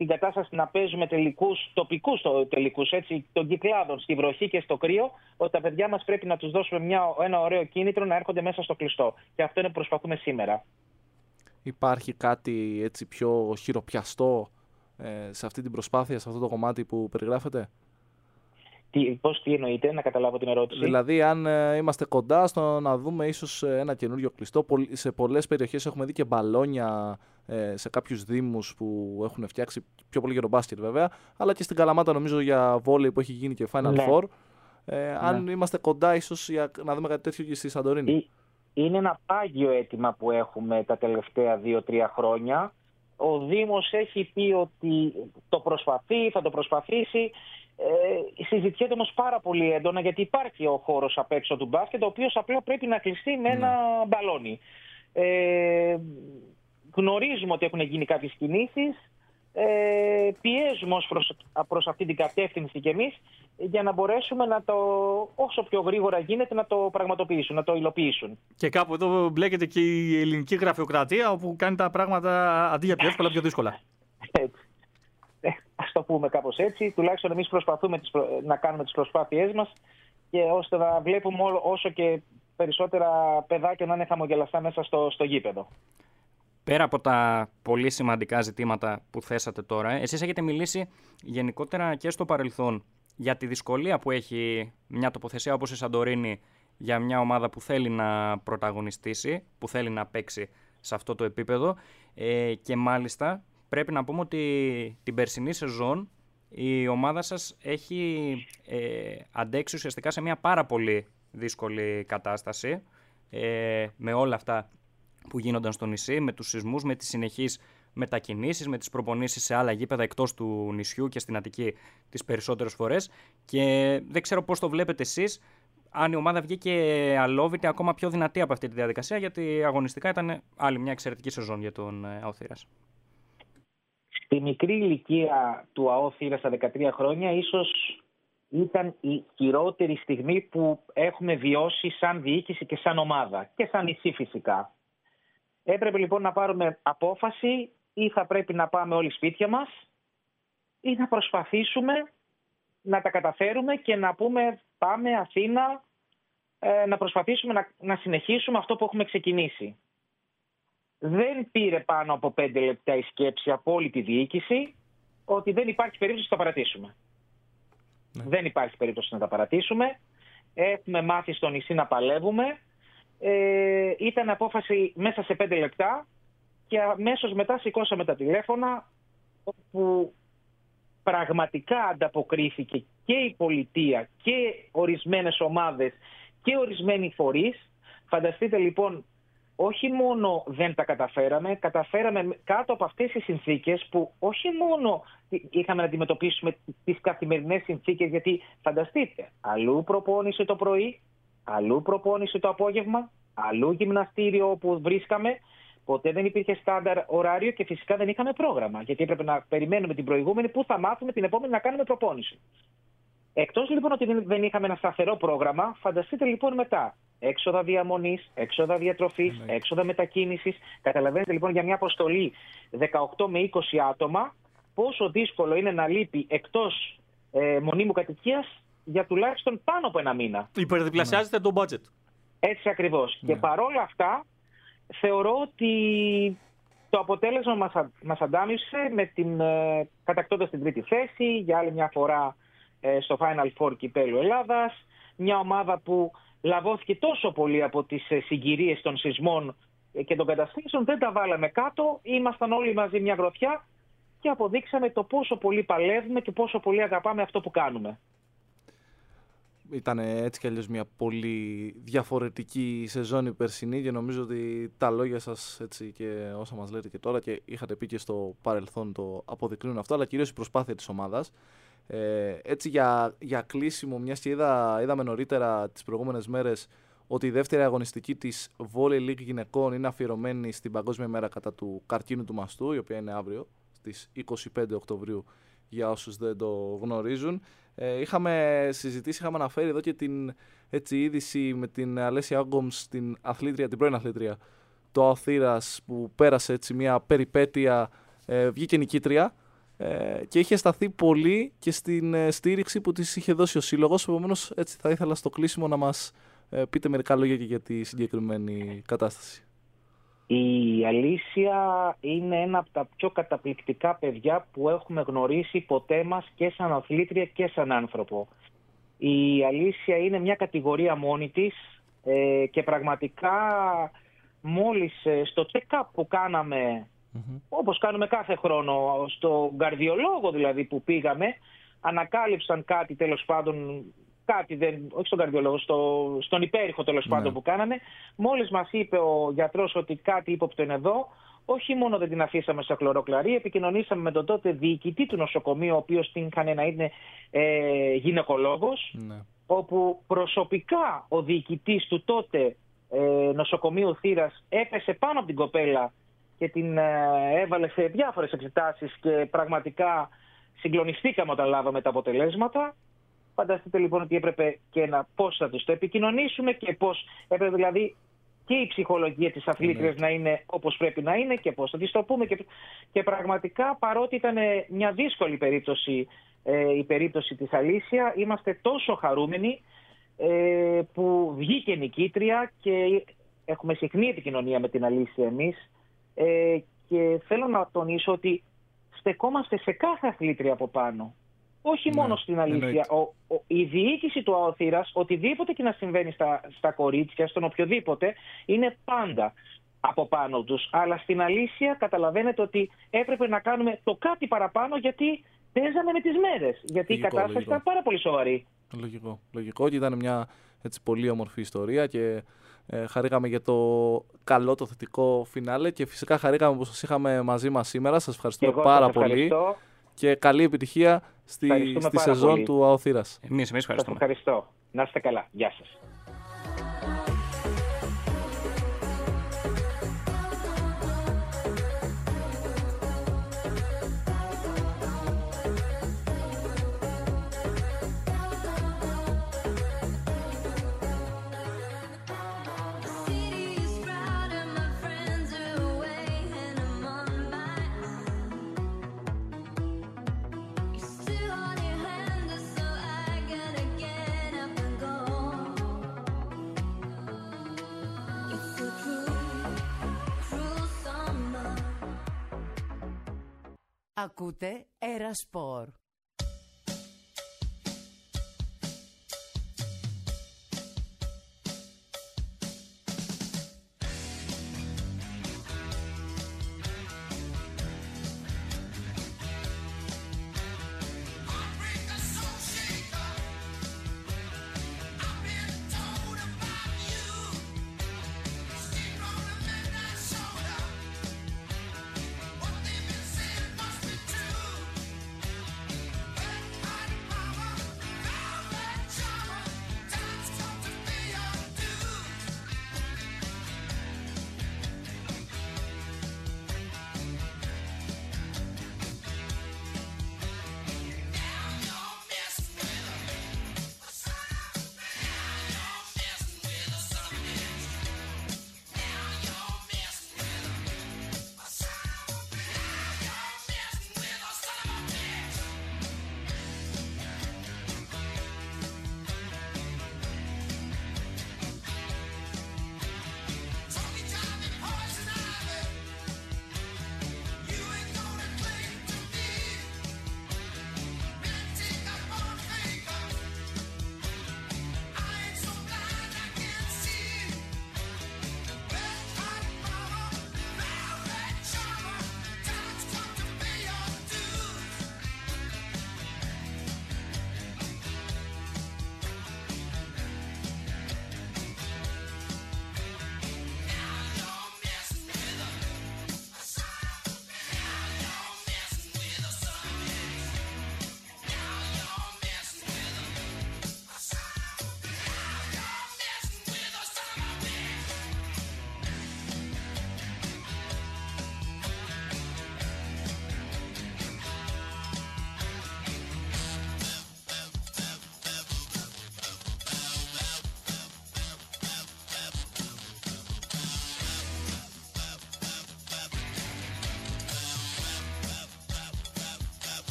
την κατάσταση να παίζουμε τοπικούς τελικούς, έτσι, των κυκλάδων, στη βροχή και στο κρύο, ότι τα παιδιά μας πρέπει να τους δώσουμε ένα ωραίο κίνητρο να έρχονται μέσα στο κλειστό. Και αυτό είναι που προσπαθούμε σήμερα. Υπάρχει κάτι έτσι πιο χειροπιαστό σε αυτή την προσπάθεια, σε αυτό το κομμάτι που περιγράφετε? Τι εννοείτε, να καταλάβω την ερώτηση? Δηλαδή, αν είμαστε κοντά στο να δούμε ίσως ένα καινούριο κλειστό, σε πολλές περιοχές έχουμε δει και μπαλόνια σε κάποιους δήμους που έχουν φτιάξει, πιο πολύ για τον μπάσκετ βέβαια, αλλά και στην Καλαμάτα νομίζω για βόλεϊ που έχει γίνει και Final Four. Αν είμαστε κοντά ίσως να δούμε κάτι τέτοιο και στη Σαντορίνη. Είναι ένα πάγιο αίτημα που έχουμε τα τελευταία 2-3 χρόνια. Ο Δήμος έχει πει ότι το προσπαθεί, θα το προσπαθήσει. Συζητιέται όμως πάρα πολύ έντονα, γιατί υπάρχει ο χώρος απ' έξω του μπάσκετ, ο οποίος απλά πρέπει να κλειστεί με ένα μπαλόνι. Γνωρίζουμε ότι έχουν γίνει κάποιες κινήσεις, πιέζουμε προς αυτή την κατεύθυνση κι εμείς, για να μπορέσουμε να το, όσο πιο γρήγορα γίνεται, να το πραγματοποιήσουν, να το υλοποιήσουν. Και κάπου εδώ μπλέκεται και η ελληνική γραφειοκρατία, όπου κάνει τα πράγματα αντί για πιο εύκολα, πιο δύσκολα. Ας το πούμε κάπως έτσι. Τουλάχιστον εμείς προσπαθούμε να κάνουμε τις προσπάθειές μας, και ώστε να βλέπουμε όσο και περισσότερα παιδάκια να είναι χαμογελαστά μέσα στο γήπεδο. Πέρα από τα πολύ σημαντικά ζητήματα που θέσατε τώρα, εσείς έχετε μιλήσει γενικότερα και στο παρελθόν για τη δυσκολία που έχει μια τοποθεσία όπως η Σαντορίνη για μια ομάδα που θέλει να πρωταγωνιστήσει, που θέλει να παίξει σε αυτό το επίπεδο, και μάλιστα πρέπει να πούμε ότι την περσινή σεζόν η ομάδα σας έχει αντέξει ουσιαστικά σε μια πάρα πολύ δύσκολη κατάσταση, με όλα αυτά που γίνονταν στο νησί, με τους σεισμούς, με τις συνεχείς μετακινήσεις, με τις προπονήσεις σε άλλα γήπεδα εκτός του νησιού και στην Αττική τις περισσότερες φορές, και δεν ξέρω πώς το βλέπετε εσείς, αν η ομάδα βγήκε αλόβητη, ακόμα πιο δυνατή από αυτή τη διαδικασία, γιατί αγωνιστικά ήταν άλλη μια εξαιρετική σεζόν για τον ΑΟ Θήρας. Στη μικρή ηλικία του ΑΟ Θήρας στα 13 χρόνια, ίσως ήταν η χειρότερη στιγμή που έχουμε βιώσει σαν διοίκηση και σαν ομάδα και σαν νησί φυσικά. Έπρεπε λοιπόν να πάρουμε απόφαση, ή θα πρέπει να πάμε όλοι σπίτια μας, ή να προσπαθήσουμε να τα καταφέρουμε και να πούμε πάμε Αθήνα, να προσπαθήσουμε να συνεχίσουμε αυτό που έχουμε ξεκινήσει. Δεν πήρε πάνω από 5 λεπτά η σκέψη από όλη τη διοίκηση ότι δεν υπάρχει περίπτωση να τα παρατήσουμε. Δεν υπάρχει περίπτωση να τα παρατήσουμε. Έχουμε μάθει στο νησί να παλεύουμε. Ήταν απόφαση μέσα σε 5 λεπτά και αμέσως μετά σηκώσαμε τα τηλέφωνα, όπου πραγματικά ανταποκρίθηκε και η πολιτεία και ορισμένες ομάδες και ορισμένοι φορείς. Φανταστείτε λοιπόν, όχι μόνο δεν τα καταφέραμε κάτω από αυτές τις συνθήκες, που όχι μόνο είχαμε να αντιμετωπίσουμε τις καθημερινές συνθήκες, γιατί φανταστείτε, αλλού προπόνηση το πρωί, αλλού προπόνηση το απόγευμα, αλλού γυμναστήριο όπου βρίσκαμε. Ποτέ δεν υπήρχε στάνταρ ωράριο και φυσικά δεν είχαμε πρόγραμμα, γιατί έπρεπε να περιμένουμε την προηγούμενη που θα μάθουμε την επόμενη να κάνουμε προπόνηση. Εκτός λοιπόν ότι δεν είχαμε ένα σταθερό πρόγραμμα, φανταστείτε λοιπόν μετά έξοδα διαμονής, έξοδα διατροφής, έξοδα μετακίνησης. Καταλαβαίνετε λοιπόν για μια αποστολή 18 με 20 άτομα πόσο δύσκολο είναι να λείπει εκτός μονίμου κατοικίας για τουλάχιστον πάνω από ένα μήνα. Υπερδιπλασιάζεται το budget. Έτσι ακριβώς. Και παρόλα αυτά θεωρώ ότι το αποτέλεσμα μας αντάμισε κατακτώντας την τρίτη θέση για άλλη μια φορά στο Final Four Κυπέλλου Ελλάδας. Μια ομάδα που λαβώθηκε τόσο πολύ από τις συγκυρίες των σεισμών και των καταστήσεων, δεν τα βάλαμε κάτω. Ήμασταν όλοι μαζί μια γροθιά και αποδείξαμε το πόσο πολύ παλεύουμε και πόσο πολύ αγαπάμε αυτό που κάνουμε. Ήταν έτσι κι αλλιώς μια πολύ διαφορετική σεζόν η περσινή, και νομίζω ότι τα λόγια σας έτσι και όσα μας λέτε και τώρα και είχατε πει και στο παρελθόν το αποδεικνύουν αυτό, αλλά κυρίως η προσπάθεια της ομάδας. Έτσι για κλείσιμο, μιας και είδαμε νωρίτερα τις προηγούμενες μέρες ότι η δεύτερη αγωνιστική της Volley League γυναικών είναι αφιερωμένη στην Παγκόσμια Μέρα κατά του καρκίνου του μαστού, η οποία είναι αύριο στις 25 Οκτωβρίου για όσους δεν το γνωρίζουν. Είχαμε συζητήσει, είχαμε αναφέρει εδώ και την είδηση με την Αλέσια Όγκομς, την πρώην αθλήτρια του ΑΟ Θήρας, που πέρασε έτσι μια περιπέτεια, βγήκε νικήτρια. και είχε σταθεί πολύ και στην στήριξη που της είχε δώσει ο σύλλογος. Επομένως, έτσι θα ήθελα στο κλείσιμο να μας πείτε μερικά λόγια και για τη συγκεκριμένη κατάσταση. Η Αλήσια είναι ένα από τα πιο καταπληκτικά παιδιά που έχουμε γνωρίσει ποτέ μας και σαν αθλήτρια και σαν άνθρωπο. Η Αλήσια είναι μια κατηγορία μόνη της και πραγματικά μόλις στο check-up που κάναμε, όπως κάνουμε κάθε χρόνο, στο καρδιολόγο δηλαδή που πήγαμε, ανακάλυψαν κάτι τέλος πάντων, όχι στον καρδιολόγο, στον υπέρηχο τέλος πάντων που κάναμε. Μόλις μας είπε ο γιατρός ότι κάτι ύποπτο είναι εδώ, όχι μόνο δεν την αφήσαμε σε χλωροκλαρί, επικοινωνήσαμε με τον τότε διοικητή του νοσοκομείου, ο οποίος την είχαν να είναι γυναικολόγος, όπου προσωπικά ο διοικητής του τότε νοσοκομείου Θήρας έπεσε πάνω από την κοπέλα και την έβαλε σε διάφορες εξετάσεις και πραγματικά συγκλονιστήκαμε όταν λάβαμε τα αποτελέσματα. Φανταστείτε λοιπόν ότι έπρεπε και πώς θα τους το επικοινωνήσουμε και πώς έπρεπε δηλαδή και η ψυχολογία της αθλήτριας να είναι όπως πρέπει να είναι και πώς θα της το πούμε. Και πραγματικά, παρότι ήταν μια δύσκολη περίπτωση η περίπτωση της Αλήσια, είμαστε τόσο χαρούμενοι που βγήκε νικήτρια και έχουμε συχνή επικοινωνία με την Αλήσια εμείς, και θέλω να τονίσω ότι στεκόμαστε σε κάθε αθλήτρια από πάνω. Όχι μόνο στην Αλήσια. Η διοίκηση του ΑΟ Θήρας, οτιδήποτε και να συμβαίνει στα κορίτσια, στον οποιοδήποτε, είναι πάντα από πάνω τους. Αλλά στην Αλήσια καταλαβαίνετε ότι έπρεπε να κάνουμε το κάτι παραπάνω, γιατί παίζαμε με τις μέρες. Γιατί η κατάσταση ήταν πάρα πολύ σοβαρή. Λογικό και ήταν μια έτσι πολύ όμορφη ιστορία και χαρήκαμε για το καλό, το θετικό φινάλε και φυσικά χαρήκαμε που σας είχαμε μαζί μας σήμερα. Σας ευχαριστούμε πάρα πολύ και καλή επιτυχία στη σεζόν πολύ του ΑΟ Θήρας. Εμείς ευχαριστούμε. Σας ευχαριστώ. Να είστε καλά. Γεια σας. Ακούτε Ερασπορ.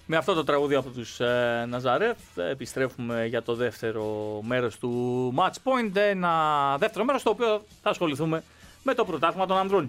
Με αυτό το τραγούδι από τους Ναζαρέθ επιστρέφουμε για το δεύτερο μέρος του Match Point. Ένα δεύτερο μέρος στο οποίο θα ασχοληθούμε με το πρωτάθλημα των ανδρών.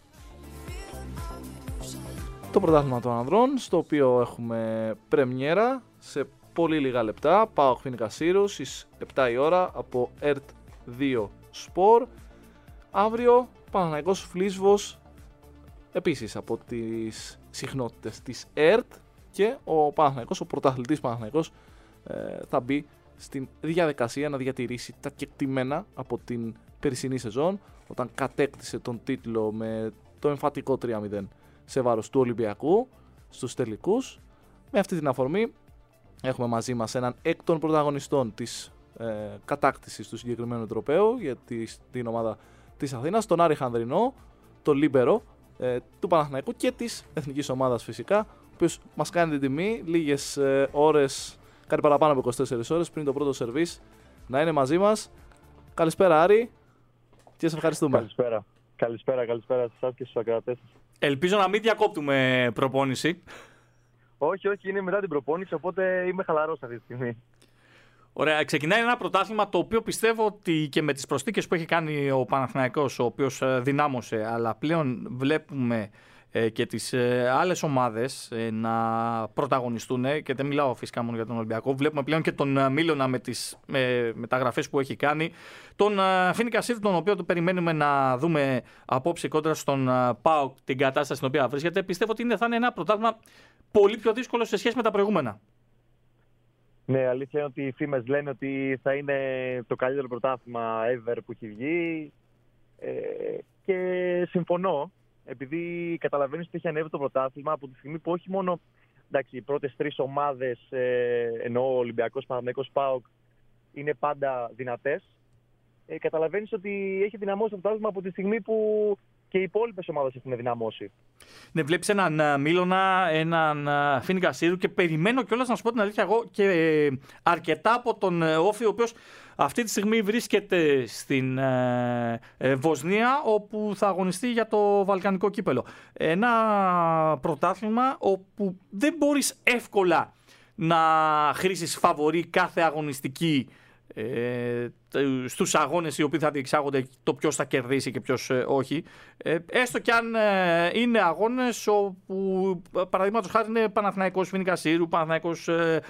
Το πρωτάθλημα των ανδρών, στο οποίο έχουμε πρεμιέρα σε πολύ λίγα λεπτά. ΠΑΟΚ Φοίνικα Σύρους στις 7 η ώρα από ΕΡΤ 2 Σπορ. Αύριο Παναθηναϊκός Φλίσβος, επίσης από τις συχνότητες της ΕΡΤ, και ο Παναθηναϊκός, ο πρωταθλητής Παναθηναϊκός, θα μπει στην διαδικασία να διατηρήσει τα κεκτημένα από την περσινή σεζόν, όταν κατέκτησε τον τίτλο με το εμφατικό 3-0 σε βάρος του Ολυμπιακού στους τελικούς. Με αυτή την αφορμή έχουμε μαζί μας έναν εκ των πρωταγωνιστών της κατάκτησης του συγκεκριμένου τροπαίου για την ομάδα της Αθήνας, τον Άρη Χανδρινό, το λίμπερο του Παναθηναϊκού και της εθνικής ομάδας φυσικά, ο οποίος μας κάνει την τιμή λίγες ώρες, κάτι παραπάνω από 24 ώρες πριν το πρώτο σερβίς, να είναι μαζί μας. Καλησπέρα Άρη και σε ευχαριστούμε. Καλησπέρα σε εσάς και στους ακροατές σας. Ελπίζω να μην διακόπτουμε προπόνηση. Όχι, είναι μετά την προπόνηση, οπότε είμαι χαλαρός αυτή τη στιγμή. Ωραία, ξεκινάει ένα πρωτάθλημα το οποίο πιστεύω ότι και με τις προσθήκες που έχει κάνει ο Παναθηναϊκός, ο οποίος δυνάμωσε, αλλά πλέον βλέπουμε και τις άλλες ομάδες να πρωταγωνιστούν, και δεν μιλάω φυσικά μόνο για τον Ολυμπιακό. Βλέπουμε πλέον και τον Μίλωνα με τις μεταγραφές που έχει κάνει, τον Φοίνικα Σύρους, τον οποίο το περιμένουμε να δούμε απόψε κόντρα στον ΠΑΟΚ την κατάσταση στην οποία βρίσκεται. Πιστεύω ότι θα είναι ένα πρωτάθλημα πολύ πιο δύσκολο σε σχέση με τα προηγούμενα. Ναι, αλήθεια είναι ότι οι φήμες λένε ότι θα είναι το καλύτερο πρωτάθλημα ever που έχει βγει, και συμφωνώ, επειδή καταλαβαίνεις ότι έχει ανέβει το πρωτάθλημα από τη στιγμή που όχι μόνο οι πρώτες τρεις ομάδες, εννοώ Ολυμπιακός, Παναθηναϊκός, ΠΑΟΚ, είναι πάντα δυνατές. Καταλαβαίνεις ότι έχει δυναμώσει το πρωτάθλημα από τη στιγμή που και οι υπόλοιπες ομάδες έχουν δυναμώσει. Ναι, βλέπεις έναν Μίλωνα, έναν Φοίνικα Σύρου, και περιμένω κιόλας, να σου πω την αλήθεια, εγώ και αρκετά από τον Όφη, ο οποίος αυτή τη στιγμή βρίσκεται στην Βοσνία, όπου θα αγωνιστεί για το Βαλκανικό κύπελο. Ένα πρωτάθλημα όπου δεν μπορείς εύκολα να χρήσεις φαβορί κάθε αγωνιστική στους αγώνες οι οποίοι θα διεξάγονται, το ποιος θα κερδίσει και ποιος όχι, έστω και αν είναι αγώνες όπου παραδείγματος χάρη είναι Παναθηναϊκός Φοίνικα Σύρου, Παναθηναϊκός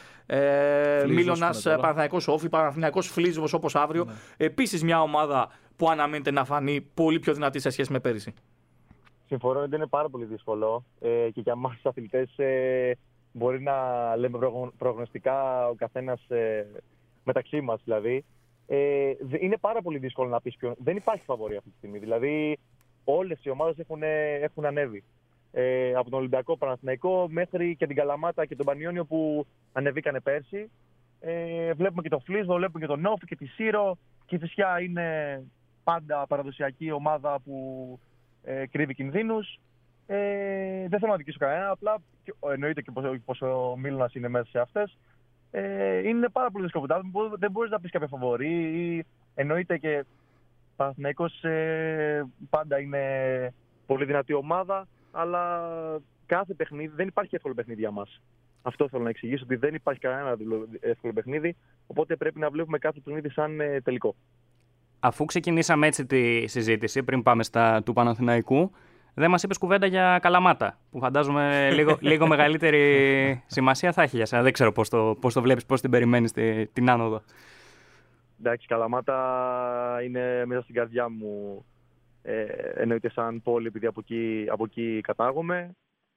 Μίλωνας, Παναθηναϊκός Όφη, Παναθηναϊκός Φλίσβος όπως αύριο. Επίσης μια ομάδα που αναμένεται να φανεί πολύ πιο δυνατή σε σχέση με πέρυσι. Συμφωνώ ότι είναι πάρα πολύ δύσκολο, και για εμάς τους αθλητές μπορεί να λέμε προγνωστικά ο καθένας μεταξύ μας δηλαδή. Είναι πάρα πολύ δύσκολο να πεις ποιον. Δεν υπάρχει φαβορί αυτή τη στιγμή. Δηλαδή, όλες οι ομάδες έχουν ανέβει. Από τον Ολυμπιακό, Παναθηναϊκό μέχρι και την Καλαμάτα και τον Πανιόνιο που ανεβήκανε πέρσι. Βλέπουμε και τον Φλίσβο, βλέπουμε και τον Όφη και τη Σύρο. Και η Φυσιά είναι πάντα παραδοσιακή ομάδα που κρύβει κινδύνους. Δεν θέλω να δικήσω κανένα, απλά εννοείται και πως ο Μίλωνας είναι μέσα σε αυτές. Είναι πάρα πολύ δύσκολο που δεν μπορείς να πεις κάποια φαβορί. Εννοείται και Παναθηναϊκός πάντα είναι πολύ δυνατή ομάδα, αλλά κάθε παιχνίδι, δεν υπάρχει εύκολο παιχνίδι για μας. Αυτό θέλω να εξηγήσω, ότι δεν υπάρχει κανένα εύκολο παιχνίδι, οπότε πρέπει να βλέπουμε κάθε παιχνίδι σαν τελικό. Αφού ξεκινήσαμε έτσι τη συζήτηση, πριν πάμε στα του Παναθηναϊκού, δεν μας είπες κουβέντα για Καλαμάτα, που φαντάζομαι λίγο μεγαλύτερη σημασία θα έχει για σένα. Δεν ξέρω πώς το βλέπεις, πώς την περιμένεις την άνοδο. Εντάξει, Καλαμάτα είναι μέσα στην καρδιά μου, εννοείται σαν πόλη, επειδή από εκεί κατάγομαι.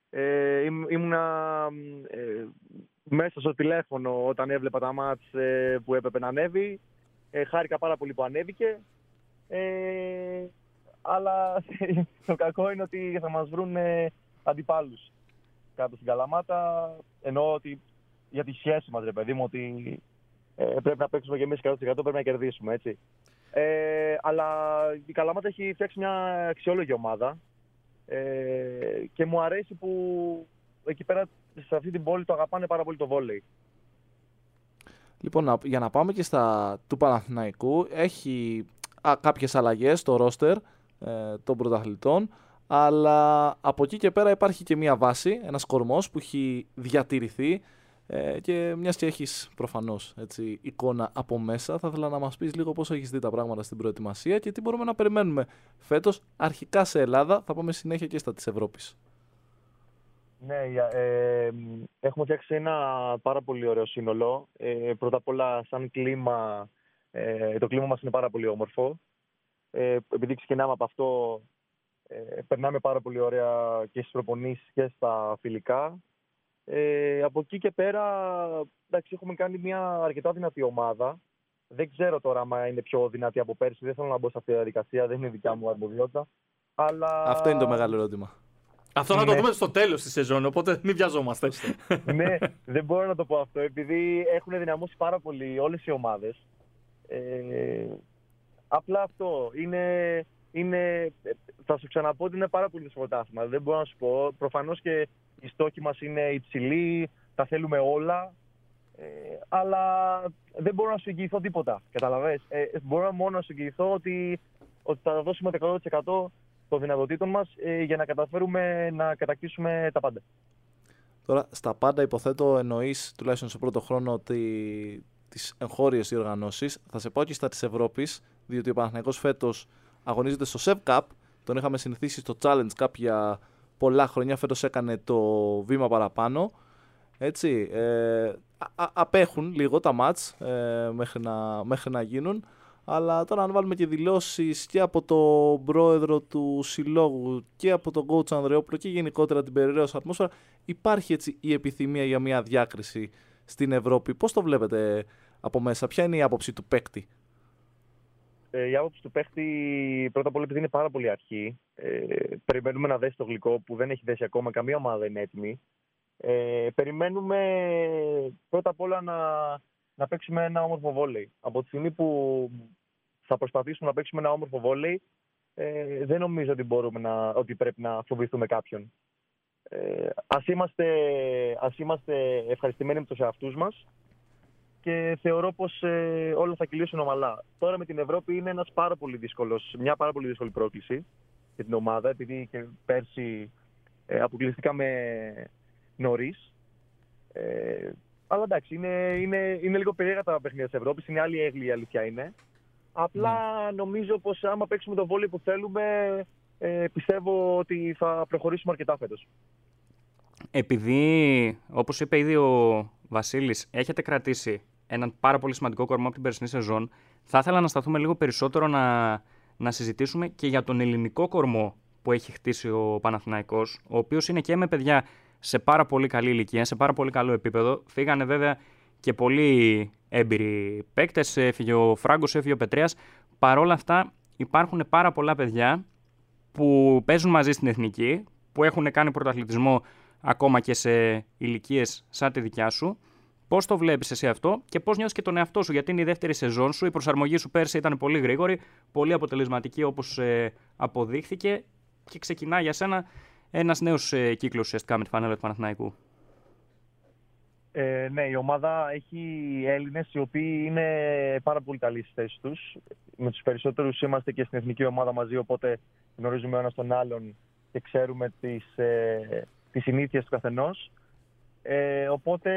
Ήμουνα μέσα στο τηλέφωνο όταν έβλεπα τα μάτς που έπρεπε να ανέβει. Χάρηκα πάρα πολύ που ανέβηκε. Αλλά το κακό είναι ότι θα μας βρουν αντιπάλους κάτω στην Καλαμάτα. Εννοώ ότι για τη σχέση μας, ρε παιδί μου, ότι πρέπει να παίξουμε και εμείς 100%, πρέπει να κερδίσουμε, έτσι. Αλλά η Καλαμάτα έχει φτιάξει μια αξιόλογη ομάδα, και μου αρέσει που εκεί πέρα σε αυτή την πόλη το αγαπάνε πάρα πολύ το βόλεϊ. Λοιπόν, για να πάμε και στα του Παναθηναϊκού, έχει κάποιες αλλαγές στο ρόστερ των πρωταθλητών. Αλλά από εκεί και πέρα υπάρχει και μια βάση, ένας κορμός που έχει διατηρηθεί και μιας και έχεις προφανώς εικόνα από μέσα, θα ήθελα να μας πεις λίγο πώς έχεις δει τα πράγματα στην προετοιμασία και τι μπορούμε να περιμένουμε φέτος, αρχικά σε Ελλάδα, θα πάμε συνέχεια και στα της Ευρώπης. Ναι, έχουμε φτιάξει ένα πάρα πολύ ωραίο σύνολο. Πρώτα απ' όλα, σαν κλίμα, το κλίμα μας είναι πάρα πολύ όμορφο. Επειδή ξεκινάμε από αυτό, περνάμε πάρα πολύ ωραία και στις προπονήσεις και στα φιλικά. Από εκεί και πέρα, εντάξει, έχουμε κάνει μια αρκετά δυνατή ομάδα. Δεν ξέρω τώρα αν είναι πιο δυνατή από πέρσι. Δεν θέλω να μπω σε αυτή τη διαδικασία, δεν είναι δικιά μου αρμοδιότητα. Αλλά... Αυτό είναι το μεγάλο ερώτημα. Αυτό θα το δούμε στο τέλος της σεζόν, οπότε μην βιαζόμαστε. Ναι, δεν μπορώ να το πω αυτό, επειδή έχουν δυναμώσει πάρα πολύ όλες οι ομάδες. Απλά αυτό θα σου ξαναπώ ότι είναι πάρα πολύ δύσκολο άθλημα. Δεν μπορώ να σου πω. Προφανώς και οι στόχοι μας είναι υψηλοί, τα θέλουμε όλα. Αλλά δεν μπορώ να σου εγγυηθώ τίποτα. Καταλαβες. Μπορώ μόνο να σου εγγυηθώ ότι θα δώσουμε το 100% των δυνατοτήτων μας για να καταφέρουμε να κατακτήσουμε τα πάντα. Τώρα, στα πάντα υποθέτω εννοείς, τουλάχιστον στο πρώτο χρόνο, ότι τις εγχώριες διοργανώσεις. Θα σε πάω και στα της Ευρώπης, διότι ο Παναθηναϊκός φέτος αγωνίζεται στο Sev Cup. Τον είχαμε συνηθίσει στο Challenge Cup για πολλά χρόνια. Φέτος έκανε το βήμα παραπάνω. Έτσι, απέχουν λίγο τα μάτς μέχρι να γίνουν. Αλλά τώρα αν βάλουμε και δηλώσεις και από τον πρόεδρο του συλλόγου και από τον coach Ανδρεόπουλο και γενικότερα την περιραίωσα ατμόσφαιρα, υπάρχει έτσι η επιθυμία για μια διάκριση στην Ευρώπη. Πώς το βλέπετε από μέσα, ποια είναι η άποψη του παίκτη? Η άποψη του παίκτη, πρώτα απ' όλα, επειδή είναι πάρα πολύ αρχή, περιμένουμε να δέσει το γλυκό που δεν έχει δέσει ακόμα, καμία ομάδα είναι έτοιμη. Περιμένουμε πρώτα απ' όλα να παίξουμε ένα όμορφο βόλεϊ. Από τη στιγμή που θα προσπαθήσουμε να παίξουμε ένα όμορφο βόλεϊ, δεν νομίζω ότι πρέπει να φοβηθούμε κάποιον. Ας είμαστε ευχαριστημένοι με τους εαυτούς μας και θεωρώ πως όλα θα κυλήσουν ομαλά. Τώρα με την Ευρώπη είναι μια πάρα πολύ δύσκολη πρόκληση για την ομάδα, επειδή και πέρσι αποκλειστήκαμε νωρίς. Αλλά εντάξει, είναι λίγο περίεργα τα παιχνίδια της Ευρώπης, είναι άλλη έγκλη, η αλήθεια είναι. Απλά νομίζω πως άμα παίξουμε το βόλεϊ που θέλουμε, πιστεύω ότι θα προχωρήσουμε αρκετά φέτος. Επειδή, όπως είπε ήδη ο Βασίλης, έχετε κρατήσει έναν πάρα πολύ σημαντικό κορμό από την περσινή σεζόν, θα ήθελα να σταθούμε λίγο περισσότερο να συζητήσουμε και για τον ελληνικό κορμό που έχει χτίσει ο Παναθηναϊκός, ο οποίος είναι και με παιδιά σε πάρα πολύ καλή ηλικία, σε πάρα πολύ καλό επίπεδο. Φύγανε βέβαια και πολύ έμπειροι παίκτες, έφυγε ο Φράγκος, έφυγε ο Πετρέας. Παρ' όλα αυτά υπάρχουν πάρα πολλά παιδιά που παίζουν μαζί στην εθνική, που έχουν κάνει πρωταθλητισμό ακόμα και σε ηλικίες σαν τη δικιά σου. Πώς το βλέπεις εσύ αυτό και πώς νιώθεις και τον εαυτό σου? Γιατί είναι η δεύτερη σεζόν σου, η προσαρμογή σου πέρσι ήταν πολύ γρήγορη, πολύ αποτελεσματική όπως αποδείχθηκε και ξεκινά για σένα ένας νέος κύκλος ουσιαστικά με τη φανέλα του Παναθηναϊκού. Ναι, η ομάδα έχει Έλληνες οι οποίοι είναι πάρα πολύ καλοί στις θέσεις τους. Με τους περισσότερους είμαστε και στην εθνική ομάδα μαζί, οπότε γνωρίζουμε ο ένας τον άλλον και ξέρουμε τις συνήθειες του καθενός. Οπότε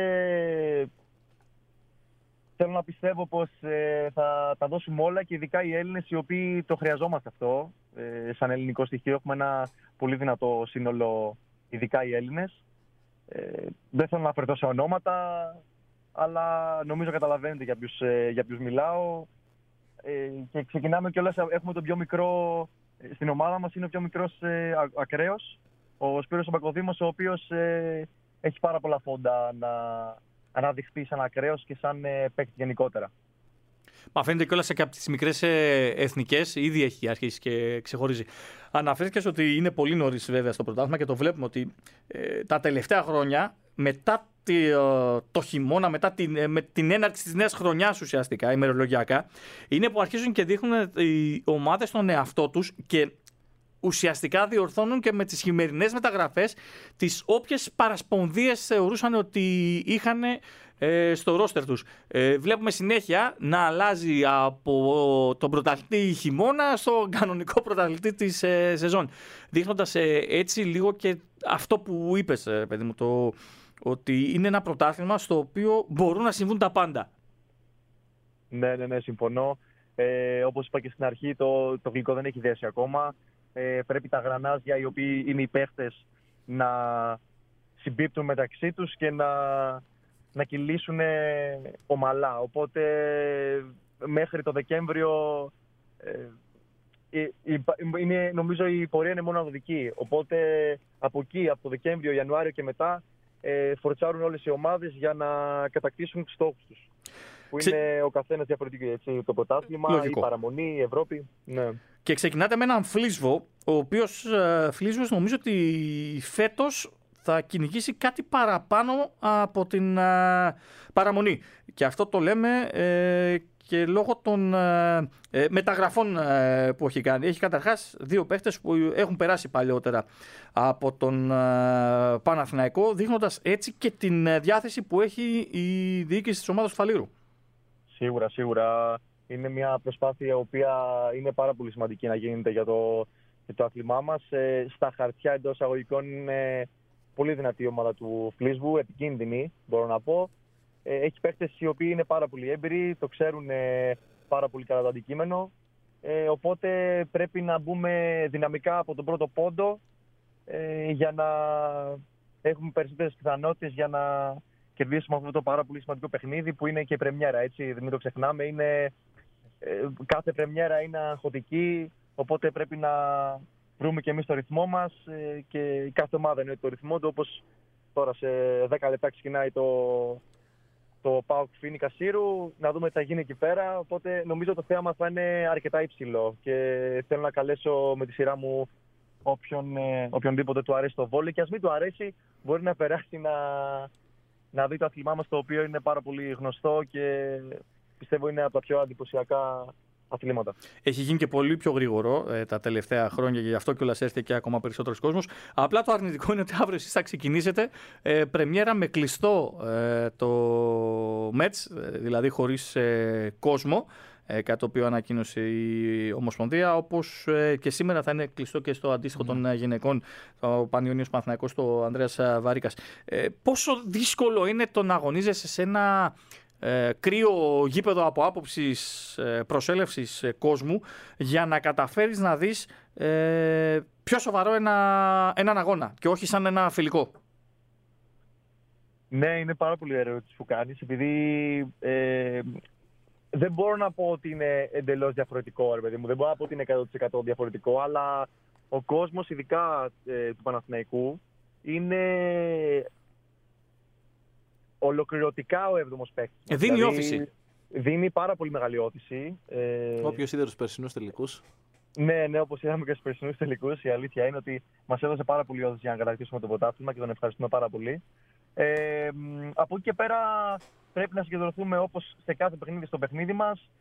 θέλω να πιστεύω πως θα τα δώσουμε όλα και ειδικά οι Έλληνες οι οποίοι το χρειαζόμαστε αυτό. Σαν ελληνικό στοιχείο έχουμε ένα πολύ δυνατό σύνολο, ειδικά οι Έλληνες. Δεν θέλω να αφαιρθώ σε ονόματα, αλλά νομίζω καταλαβαίνετε για ποιους μιλάω. Και ξεκινάμε κιόλας, έχουμε τον πιο μικρό στην ομάδα μας, είναι ο πιο μικρός ακραίος, ο Σπύρος Μπακοδήμος, ο οποίος έχει πάρα πολλά φόντα να αναδειχθεί σαν ακραίος και σαν παίκτη γενικότερα. Μα φαίνεται κιόλας και από τις μικρές εθνικές, ήδη έχει αρχίσει και ξεχωρίζει. Αναφέρθηκες ότι είναι πολύ νωρίς βέβαια στο πρωτάθλημα και το βλέπουμε ότι τα τελευταία χρόνια, μετά το χειμώνα, με την έναρξη της νέας χρονιάς ουσιαστικά, ημερολογιακά, είναι που αρχίζουν και δείχνουν οι ομάδες τον εαυτό τους και ουσιαστικά διορθώνουν και με τις χειμερινές μεταγραφές τις όποιες παρασπονδίες θεωρούσαν ότι είχαν στο ρόστερ τους. Βλέπουμε συνέχεια να αλλάζει από τον πρωταθλητή χειμώνα στον κανονικό πρωταθλητή της σεζόν. Δείχνοντας έτσι λίγο και αυτό που είπες, παιδί μου, ότι είναι ένα πρωτάθλημα στο οποίο μπορούν να συμβούν τα πάντα. Ναι, συμφωνώ. Όπως είπα και στην αρχή, το γλυκό δεν έχει δέσει ακόμα. Πρέπει τα γρανάζια, οι οποίοι είναι οι παίχτες, να συμπίπτουν μεταξύ τους και να κυλήσουν ομαλά. Οπότε μέχρι το Δεκέμβριο νομίζω η πορεία είναι μόνο οδική. Οπότε από εκεί, από το Δεκέμβριο, Ιανουάριο και μετά, φορτσάρουν όλες οι ομάδες για να κατακτήσουν τους στόχους τους. Που είναι ο καθένας διαφορετικό, έτσι, το πρωτάθλημα, η παραμονή, η Ευρώπη. Ναι. Και ξεκινάτε με έναν Φλίσβο, ο οποίος Φλίσβος νομίζω ότι φέτος θα κυνηγήσει κάτι παραπάνω από την παραμονή. Και αυτό το λέμε και λόγω των μεταγραφών που έχει κάνει. Έχει καταρχάς 2 παίχτες που έχουν περάσει παλαιότερα από τον Παναθηναϊκό, δείχνοντας έτσι και την διάθεση που έχει η διοίκηση της ομάδας του Φαλήρου. Σίγουρα. Είναι μια προσπάθεια η οποία είναι πάρα πολύ σημαντική να γίνεται για το άθλημά μας. Στα χαρτιά εντός αγωγικών είναι πολύ δυνατή η ομάδα του Φλίσβου, επικίνδυνη μπορώ να πω. Έχει παίκτες οι οποίοι είναι πάρα πολύ έμπειροι, το ξέρουν πάρα πολύ καλά το αντικείμενο. Οπότε πρέπει να μπούμε δυναμικά από τον πρώτο πόντο για να έχουμε περισσότερες πιθανότητες για να κερδίσουμε αυτό το πάρα πολύ σημαντικό παιχνίδι που είναι και πρεμιέρα. Έτσι, μην το ξεχνάμε, κάθε πρεμιέρα είναι αγχωτική, οπότε πρέπει να βρούμε και εμείς το ρυθμό μας και η κάθε ομάδα είναι το ρυθμό του, όπως τώρα σε 10 λεπτά ξεκινάει το ΠΑΟΚ Φοίνικα Σύρου, να δούμε τι θα γίνει εκεί πέρα. Οπότε νομίζω το θέαμα θα είναι αρκετά υψηλό και θέλω να καλέσω με τη σειρά μου οποιονδήποτε του αρέσει το βόλεϊ και ας μην του αρέσει, μπορεί να περάσει να δει το αθλημά μας, το οποίο είναι πάρα πολύ γνωστό και πιστεύω είναι από τα πιο εντυπωσιακά αθλήματα. Έχει γίνει και πολύ πιο γρήγορο τα τελευταία χρόνια και γι' αυτό κιόλας έρθει και ακόμα περισσότερος κόσμος. Απλά το αρνητικό είναι ότι αύριο εσείς θα ξεκινήσετε πρεμιέρα με κλειστό το Μέτς, δηλαδή χωρίς κόσμο, κάτι το οποίο ανακοίνωσε η Ομοσπονδία, όπως και σήμερα θα είναι κλειστό και στο αντίστοιχο των γυναικών, ο Πανιωνίος Παναθηναϊκός, το Ανδρέας Βαρίκας. Πόσο δύσκολο είναι το να αγωνίζεσαι σε ένα κρύο γήπεδο από άποψης προσέλευσης κόσμου για να καταφέρεις να δεις πιο σοβαρό έναν αγώνα και όχι σαν ένα φιλικό? Ναι, είναι πάρα πολύ ερώτηση που κάνεις, επειδή δεν μπορώ να πω ότι είναι εντελώς διαφορετικό, ρε παιδί μου. Δεν μπορώ να πω ότι είναι 100% διαφορετικό, αλλά ο κόσμος, ειδικά του Παναθηναϊκού, είναι ολοκληρωτικά ο 7ος παίκτης. Δίνει δηλαδή, όθηση. Δίνει πάρα πολύ μεγάλη όθηση. Όποιος είδε τους περσινούς τελικούς. Ναι, όπως είδαμε και στους περσινούς τελικούς, η αλήθεια είναι ότι μας έδωσε πάρα πολύ όθηση για να κατακτήσουμε το πρωτάθλημα και τον ευχαριστούμε πάρα πολύ. Από εκεί και πέρα πρέπει να συγκεντρωθούμε όπως σε κάθε παιχνίδι στο παιχνίδι μας.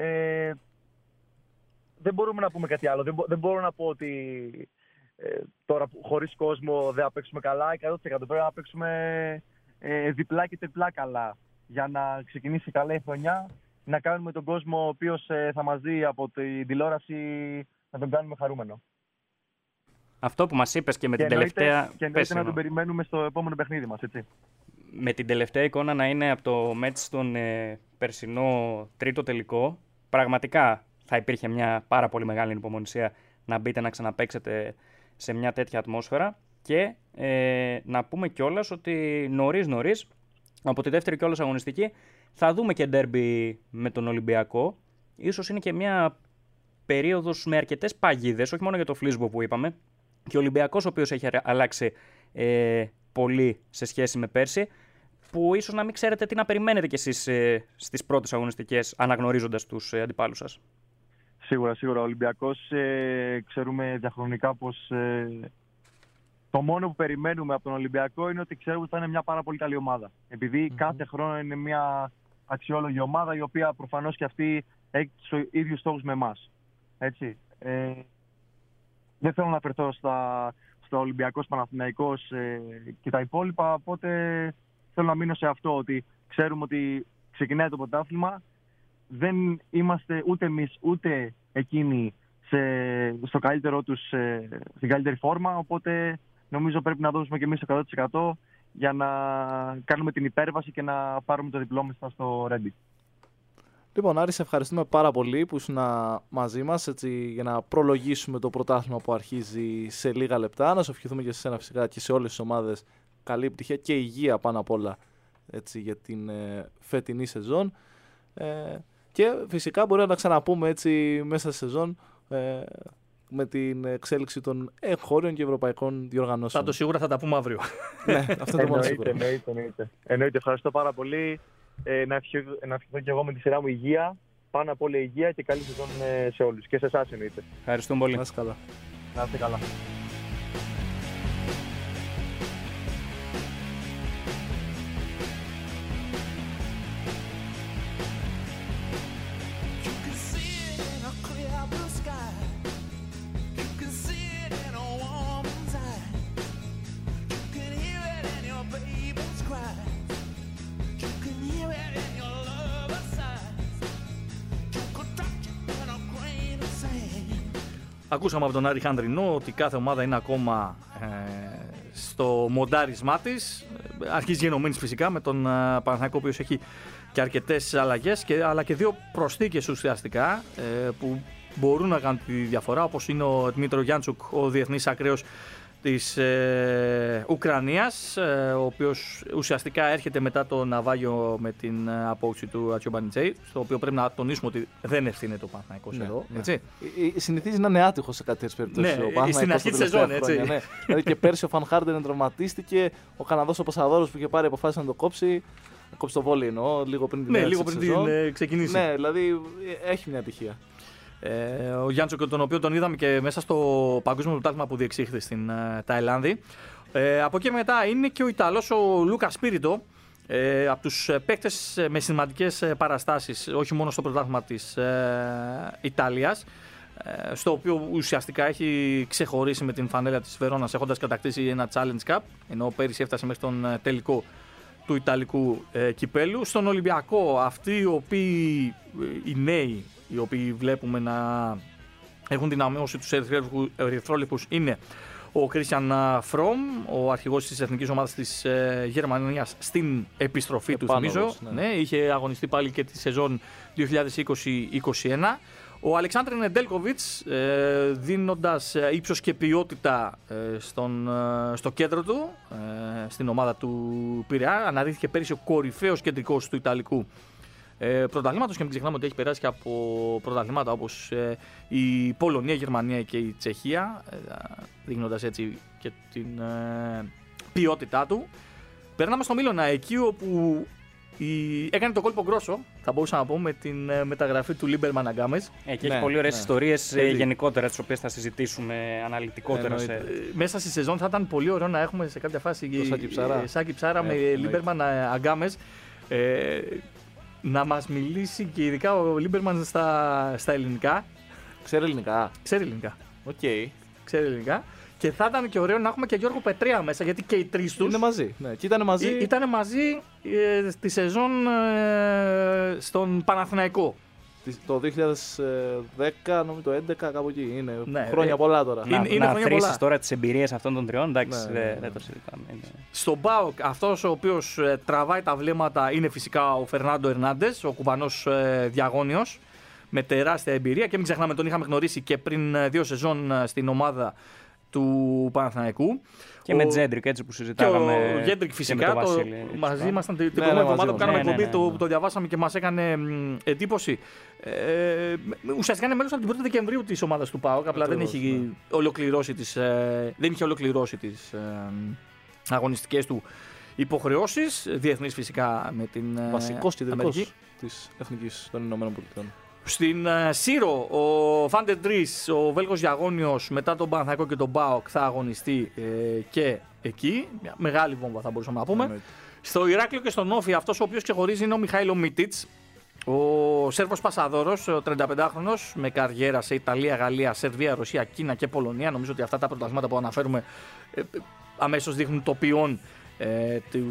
Δεν μπορούμε να πούμε κάτι άλλο. Δεν μπορώ να πω ότι τώρα χωρίς κόσμο δεν θα παίξουμε καλά. 100% πρέπει να παίξουμε διπλά και τριπλά καλά για να ξεκινήσει καλά η χρονιά. Να κάνουμε τον κόσμο ο οποίος θα μας δει από την τηλεόραση, να τον κάνουμε χαρούμενο. Αυτό που μας είπες και με την τελευταία... Και εννοείται να τον περιμένουμε στο επόμενο παιχνίδι μας, έτσι. Με την τελευταία εικόνα να είναι από το μάτς στον περσινό τρίτο τελικό, πραγματικά θα υπήρχε μια πάρα πολύ μεγάλη υπομονησία να μπείτε να ξαναπαίξετε σε μια τέτοια ατμόσφαιρα και να πούμε κιόλας ότι νωρίς από τη δεύτερη κιόλας αγωνιστική θα δούμε και ντέρμπι με τον Ολυμπιακό. Ίσως είναι και μια περίοδος με αρκετές παγίδες, όχι μόνο για το Φλίσβο που είπαμε, και ο Ολυμπιακός ο οποίος έχει αλλάξει πολύ σε σχέση με πέρσι, που ίσως να μην ξέρετε τι να περιμένετε κι εσείς στις πρώτες αγωνιστικές, αναγνωρίζοντας τους αντιπάλους σας. Σίγουρα. Ο Ολυμπιακός ξέρουμε διαχρονικά πως το μόνο που περιμένουμε από τον Ολυμπιακό είναι ότι ξέρουμε ότι θα είναι μια πάρα πολύ καλή ομάδα. Επειδή κάθε χρόνο είναι μια αξιόλογη ομάδα, η οποία προφανώς και αυτή έχει τους ίδιους στόχους με εμάς. Έτσι. δεν θέλω να αφαιρθώ στο Ολυμπιακός, Παναθηναϊκός και τα υπόλοιπα, οπότε θέλω να μείνω σε αυτό, ότι ξέρουμε ότι ξεκινάει το πρωτάθλημα, δεν είμαστε ούτε εμείς ούτε εκείνοι στο καλύτερό τους, στην καλύτερη φόρμα, οπότε νομίζω πρέπει να δώσουμε και εμείς το 100% για να κάνουμε την υπέρβαση και να πάρουμε το διπλό μας στο Ρέντι. Λοιπόν, Άρη, σε ευχαριστούμε πάρα πολύ που ήσουν μαζί μας, έτσι, για να προλογίσουμε το πρωτάθλημα που αρχίζει σε λίγα λεπτά. Να σου ευχηθούμε και σε εσένα φυσικά και σε όλες τις ομάδες καλή επιτυχία και υγεία πάνω απ' όλα, έτσι, για την φετινή σεζόν. Και φυσικά μπορεί να τα ξαναπούμε έτσι μέσα στη σεζόν με την εξέλιξη των εγχώριων και ευρωπαϊκών διοργανώσεων. Πάντως σίγουρα θα τα πούμε αύριο. Ναι, αυτό το μόνο σίγουρο. Εννοείται. Ευχαριστώ πάρα πολύ. Να ευχηθώ και εγώ με τη σειρά μου υγεία. Πάνω απ' όλα υγεία και καλή σεζόν σε όλους. Και σε εσάς εννοείται. Ευχαριστούμε πολύ. Να είστε καλά. Να είστε καλά. Ακούσαμε από τον Άρη Χανδρινό ότι κάθε ομάδα είναι ακόμα στο μοντάρισμά της. Αρχίζει γενομένης φυσικά με τον Παναθηναϊκό, ο οποίος έχει και αρκετές αλλαγές, αλλά και δύο προσθήκες ουσιαστικά που μπορούν να κάνουν τη διαφορά, όπως είναι ο Δημήτρη Γιάντσουκ, ο διεθνής ακραίος της Ουκρανίας, ο οποίος ουσιαστικά έρχεται μετά το ναυάγιο με την απόκτηση του Ατσιομπανιτζέη, στο οποίο πρέπει να τονίσουμε ότι δεν ευθύνεται ο Παναθηναϊκός εδώ. Ναι. Έτσι. Συνηθίζει να είναι άτυχος σε κάτι τέτοιες περιπτώσεις. Ναι, στην αρχή της σεζόν, έτσι. Ναι. Δηλαδή και πέρσι ο Φαν Χάρντεν τραυματίστηκε, ο Καναδός ο Πασαδόρος που είχε πάρει αποφάσισε να το κόψει. Κόψει το βόλεϊ εννοώ, λίγο πριν την ξεκινήσει. Ναι, δηλαδή έχει μια ατυχία. Ο Γιάντσοκ, τον οποίο τον είδαμε και μέσα στο παγκόσμιο πρωτάθλημα που διεξήχθη στην Ταϊλάνδη. Από εκεί μετά είναι και ο Ιταλός ο Λούκα Σπίριτο, από τους παίκτες με σημαντικές παραστάσεις, όχι μόνο στο πρωτάθλημα της Ιταλίας, στο οποίο ουσιαστικά έχει ξεχωρίσει με την φανέλα της Βερόνας, έχοντας κατακτήσει ένα Challenge Cup, ενώ πέρυσι έφτασε μέχρι τον τελικό του Ιταλικού κυπέλου. Στον Ολυμπιακό, αυτοί οι νέοι, οι οποίοι βλέπουμε να έχουν δυναμώσει τους ερυθρόλευκους, είναι ο Κρίστιαν Φρόμ, ο αρχηγός της εθνικής ομάδας της Γερμανίας στην επιστροφή του, θυμίζω. Ναι, είχε αγωνιστεί πάλι και τη σεζόν 2020-2021. Ο Αλεξάνδρ Νεντέλκοβιτς, δίνοντας ύψος και ποιότητα στο κέντρο του, στην ομάδα του Πειραιά, αναδείχθηκε πέρυσι ο κορυφαίος κεντρικός του Ιταλικού πρωταθλήματος, και μην ξεχνάμε ότι έχει περάσει και από πρωταθλήματα όπως η Πολωνία, η Γερμανία και η Τσεχία, δείχνοντας έτσι και την ποιότητά του. Περνάμε στο Μίλωνα, εκεί όπου έκανε το κόλπο γκρόσο, θα μπορούσα να πω, με την μεταγραφή του Λίμπερμαν Αγκάμες. Και έχει πολύ ωραίες ιστορίες γενικότερα, τις οποίες θα συζητήσουμε αναλυτικότερα. Μέσα στη σεζόν θα ήταν πολύ ωραίο να έχουμε σε κάποια φάση Σάκη Ψάρα με Λίμπερμαν Αγκάμες. Να μας μιλήσει και ειδικά ο Λίμπερμαν στα ελληνικά. Ξέρει ελληνικά. Ξέρει ελληνικά. Ξέρει ελληνικά. Και θα ήταν και ωραίο να έχουμε και Γιώργο Πετρέα μέσα, γιατί και οι τρεις τους είναι μαζί. Ναι, και ήταν μαζί στη σεζόν στον Παναθηναϊκό. Το 2010, νομίζω το 2011, κάπου εκεί είναι. Ναι, χρόνια πολλά τώρα. Να αφήσεις τώρα τις εμπειρίες αυτών των τριών, εντάξει, δεν το συζητάμε. Στον ΠΑΟΚ, αυτός ο οποίος τραβάει τα βλέμματα είναι φυσικά ο Φερνάντο Ερνάντες, ο Κουβανός διαγώνιος, με τεράστια εμπειρία, και μην ξεχνάμε, τον είχαμε γνωρίσει και πριν 2 σεζόν στην ομάδα του Παναθηναϊκού. Και με Τζέντρικ, έτσι που συζητάγαμε. Και ο Τζέντρικ φυσικά. Μαζί ήμασταν την προηγούμενη εβδομάδα που κάναμε εκπομπή, που το διαβάσαμε και μας έκανε εντύπωση. Ουσιαστικά είναι μέλος από την 1η Δεκεμβρίου της ομάδας του ΠΑΟΚ. Απλά δεν είχε ολοκληρώσει τις αγωνιστικές του υποχρεώσεις. Διεθνής φυσικά με την βασικός κεντρικός της Εθνικής των Ηνωμένων Πολιτειών. Στην Σύρο, ο Φάντερ Ντρίς, ο Βέλγος διαγώνιος, μετά τον Παναθηναϊκό και τον ΠΑΟΚ, θα αγωνιστεί και εκεί. Μια μεγάλη βόμβα θα μπορούσαμε να πούμε. Στο Ηράκλειο και στον Όφη, αυτός ο οποίος ξεχωρίζει είναι ο Μιχάηλο Μίτιτς, Ο Σέρβος Πασαδόρος, ο 35χρονος, με καριέρα σε Ιταλία, Γαλλία, Σερβία, Ρωσία, Κίνα και Πολωνία. Νομίζω ότι αυτά τα πρωταθλήματα που αναφέρουμε αμέσως δείχνουν το ποιόν του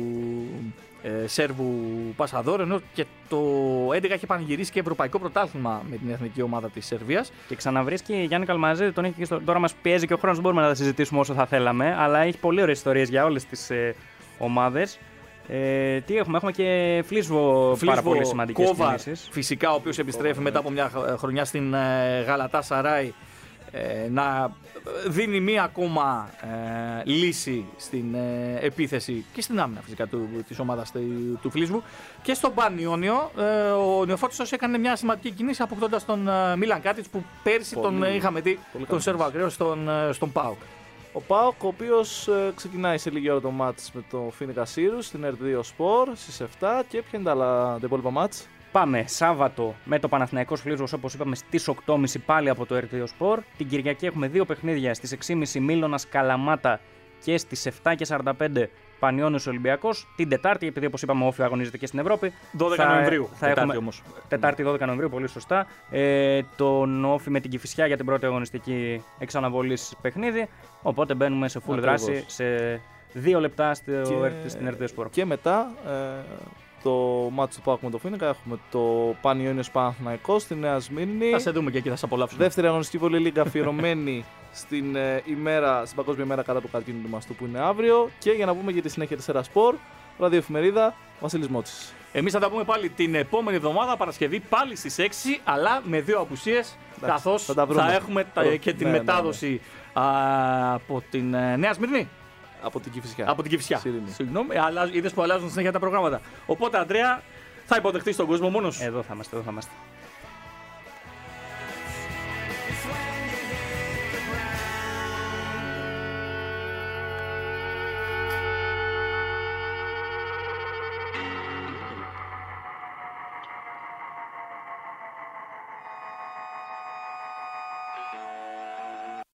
Σέρβου Πασαδόρου, ενώ και το 11 έχει πανηγυρίσει και ευρωπαϊκό πρωτάθλημα με την εθνική ομάδα της Σερβίας. Και ξαναβρίσκει Γιάννη Καλμαζίδη, τον έχει και τώρα μας πιέζει και ο χρόνος, δεν μπορούμε να τα συζητήσουμε όσο θα θέλαμε, αλλά έχει πολύ ωραίες ιστορίες για όλες τις ομάδες. Τι έχουμε και Φλίσβο, πάρα πολύ σημαντικές κινήσεις. Φυσικά, ο οποίος επιστρέφει μετά από μια χρονιά στην Γαλατά Σαράι, να δίνει μία ακόμα λύση στην επίθεση και στην άμυνα φυσικά της ομάδας του Φλίσβου. Και στον Πανιόνιο ο Νεοφώτισος έκανε μια σημαντική κίνηση αποκτώντας τον Μίλαν Κάτιτς, που πέρσι τον είχαμε δει τον Σέρβο Ακραίο στον ΠΑΟΚ. Ο ΠΑΟΚ, ο οποίος ξεκινάει σε λίγη ώρα το μάτς με το Φίνικα Σύρους στην R2 Sport στις 7. Και ποια είναι τα υπόλοιπα μάτς? Πάμε Σάββατο με το Παναθηναϊκός Φλίσβος, όπως είπαμε, στις 8.30 πάλι από το R2 Sport. Την Κυριακή έχουμε δύο παιχνίδια, στις 6.30 Μίλωνας Καλαμάτα και στις 7.45 Πανιόνιος Ολυμπιακός. Την Τετάρτη, επειδή όπως είπαμε ο Όφη αγωνίζεται και στην Ευρώπη. 12 Νοεμβρίου. Τετάρτη όμως. Τετάρτη 12 Νοεμβρίου, πολύ σωστά. Τον Όφη με την Κηφισιά για την πρώτη αγωνιστική εξαναβολής παιχνίδι. Οπότε μπαίνουμε σε full δράση σε 2 λεπτά στην R2 Sport. Και μετά το μάτσο του ΠΑΟΚ με το Φίνικα έχουμε το Πανιόνιος Παναθηναϊκός στη Νέα Σμύρνη. Θα σε δούμε και εκεί, θα σε απολαύσουμε. Δεύτερη αγωνιστική βολή-λίγκα αφιερωμένη στην Παγκόσμια ημέρα κατά του καρκίνου του μαστού που είναι αύριο. Και για να πούμε για τη συνέχεια της Ερασπορ, ραδιοεφημερίδα Βασίλης Μότσης. Εμείς θα τα πούμε πάλι την επόμενη εβδομάδα, Παρασκευή, πάλι στις 6, αλλά με 2 απουσίες, καθώς θα έχουμε και τη μετάδοση από την Νέα Σμύρνη. Από την Κηφισιά. Από την Κηφισιά. Συγγνώμη, αλλά είδες που αλλάζουν συνέχεια τα προγράμματα. Οπότε, Αντρέα, θα υποδεχτείς τον κόσμο μόνος. Εδώ θα είμαστε.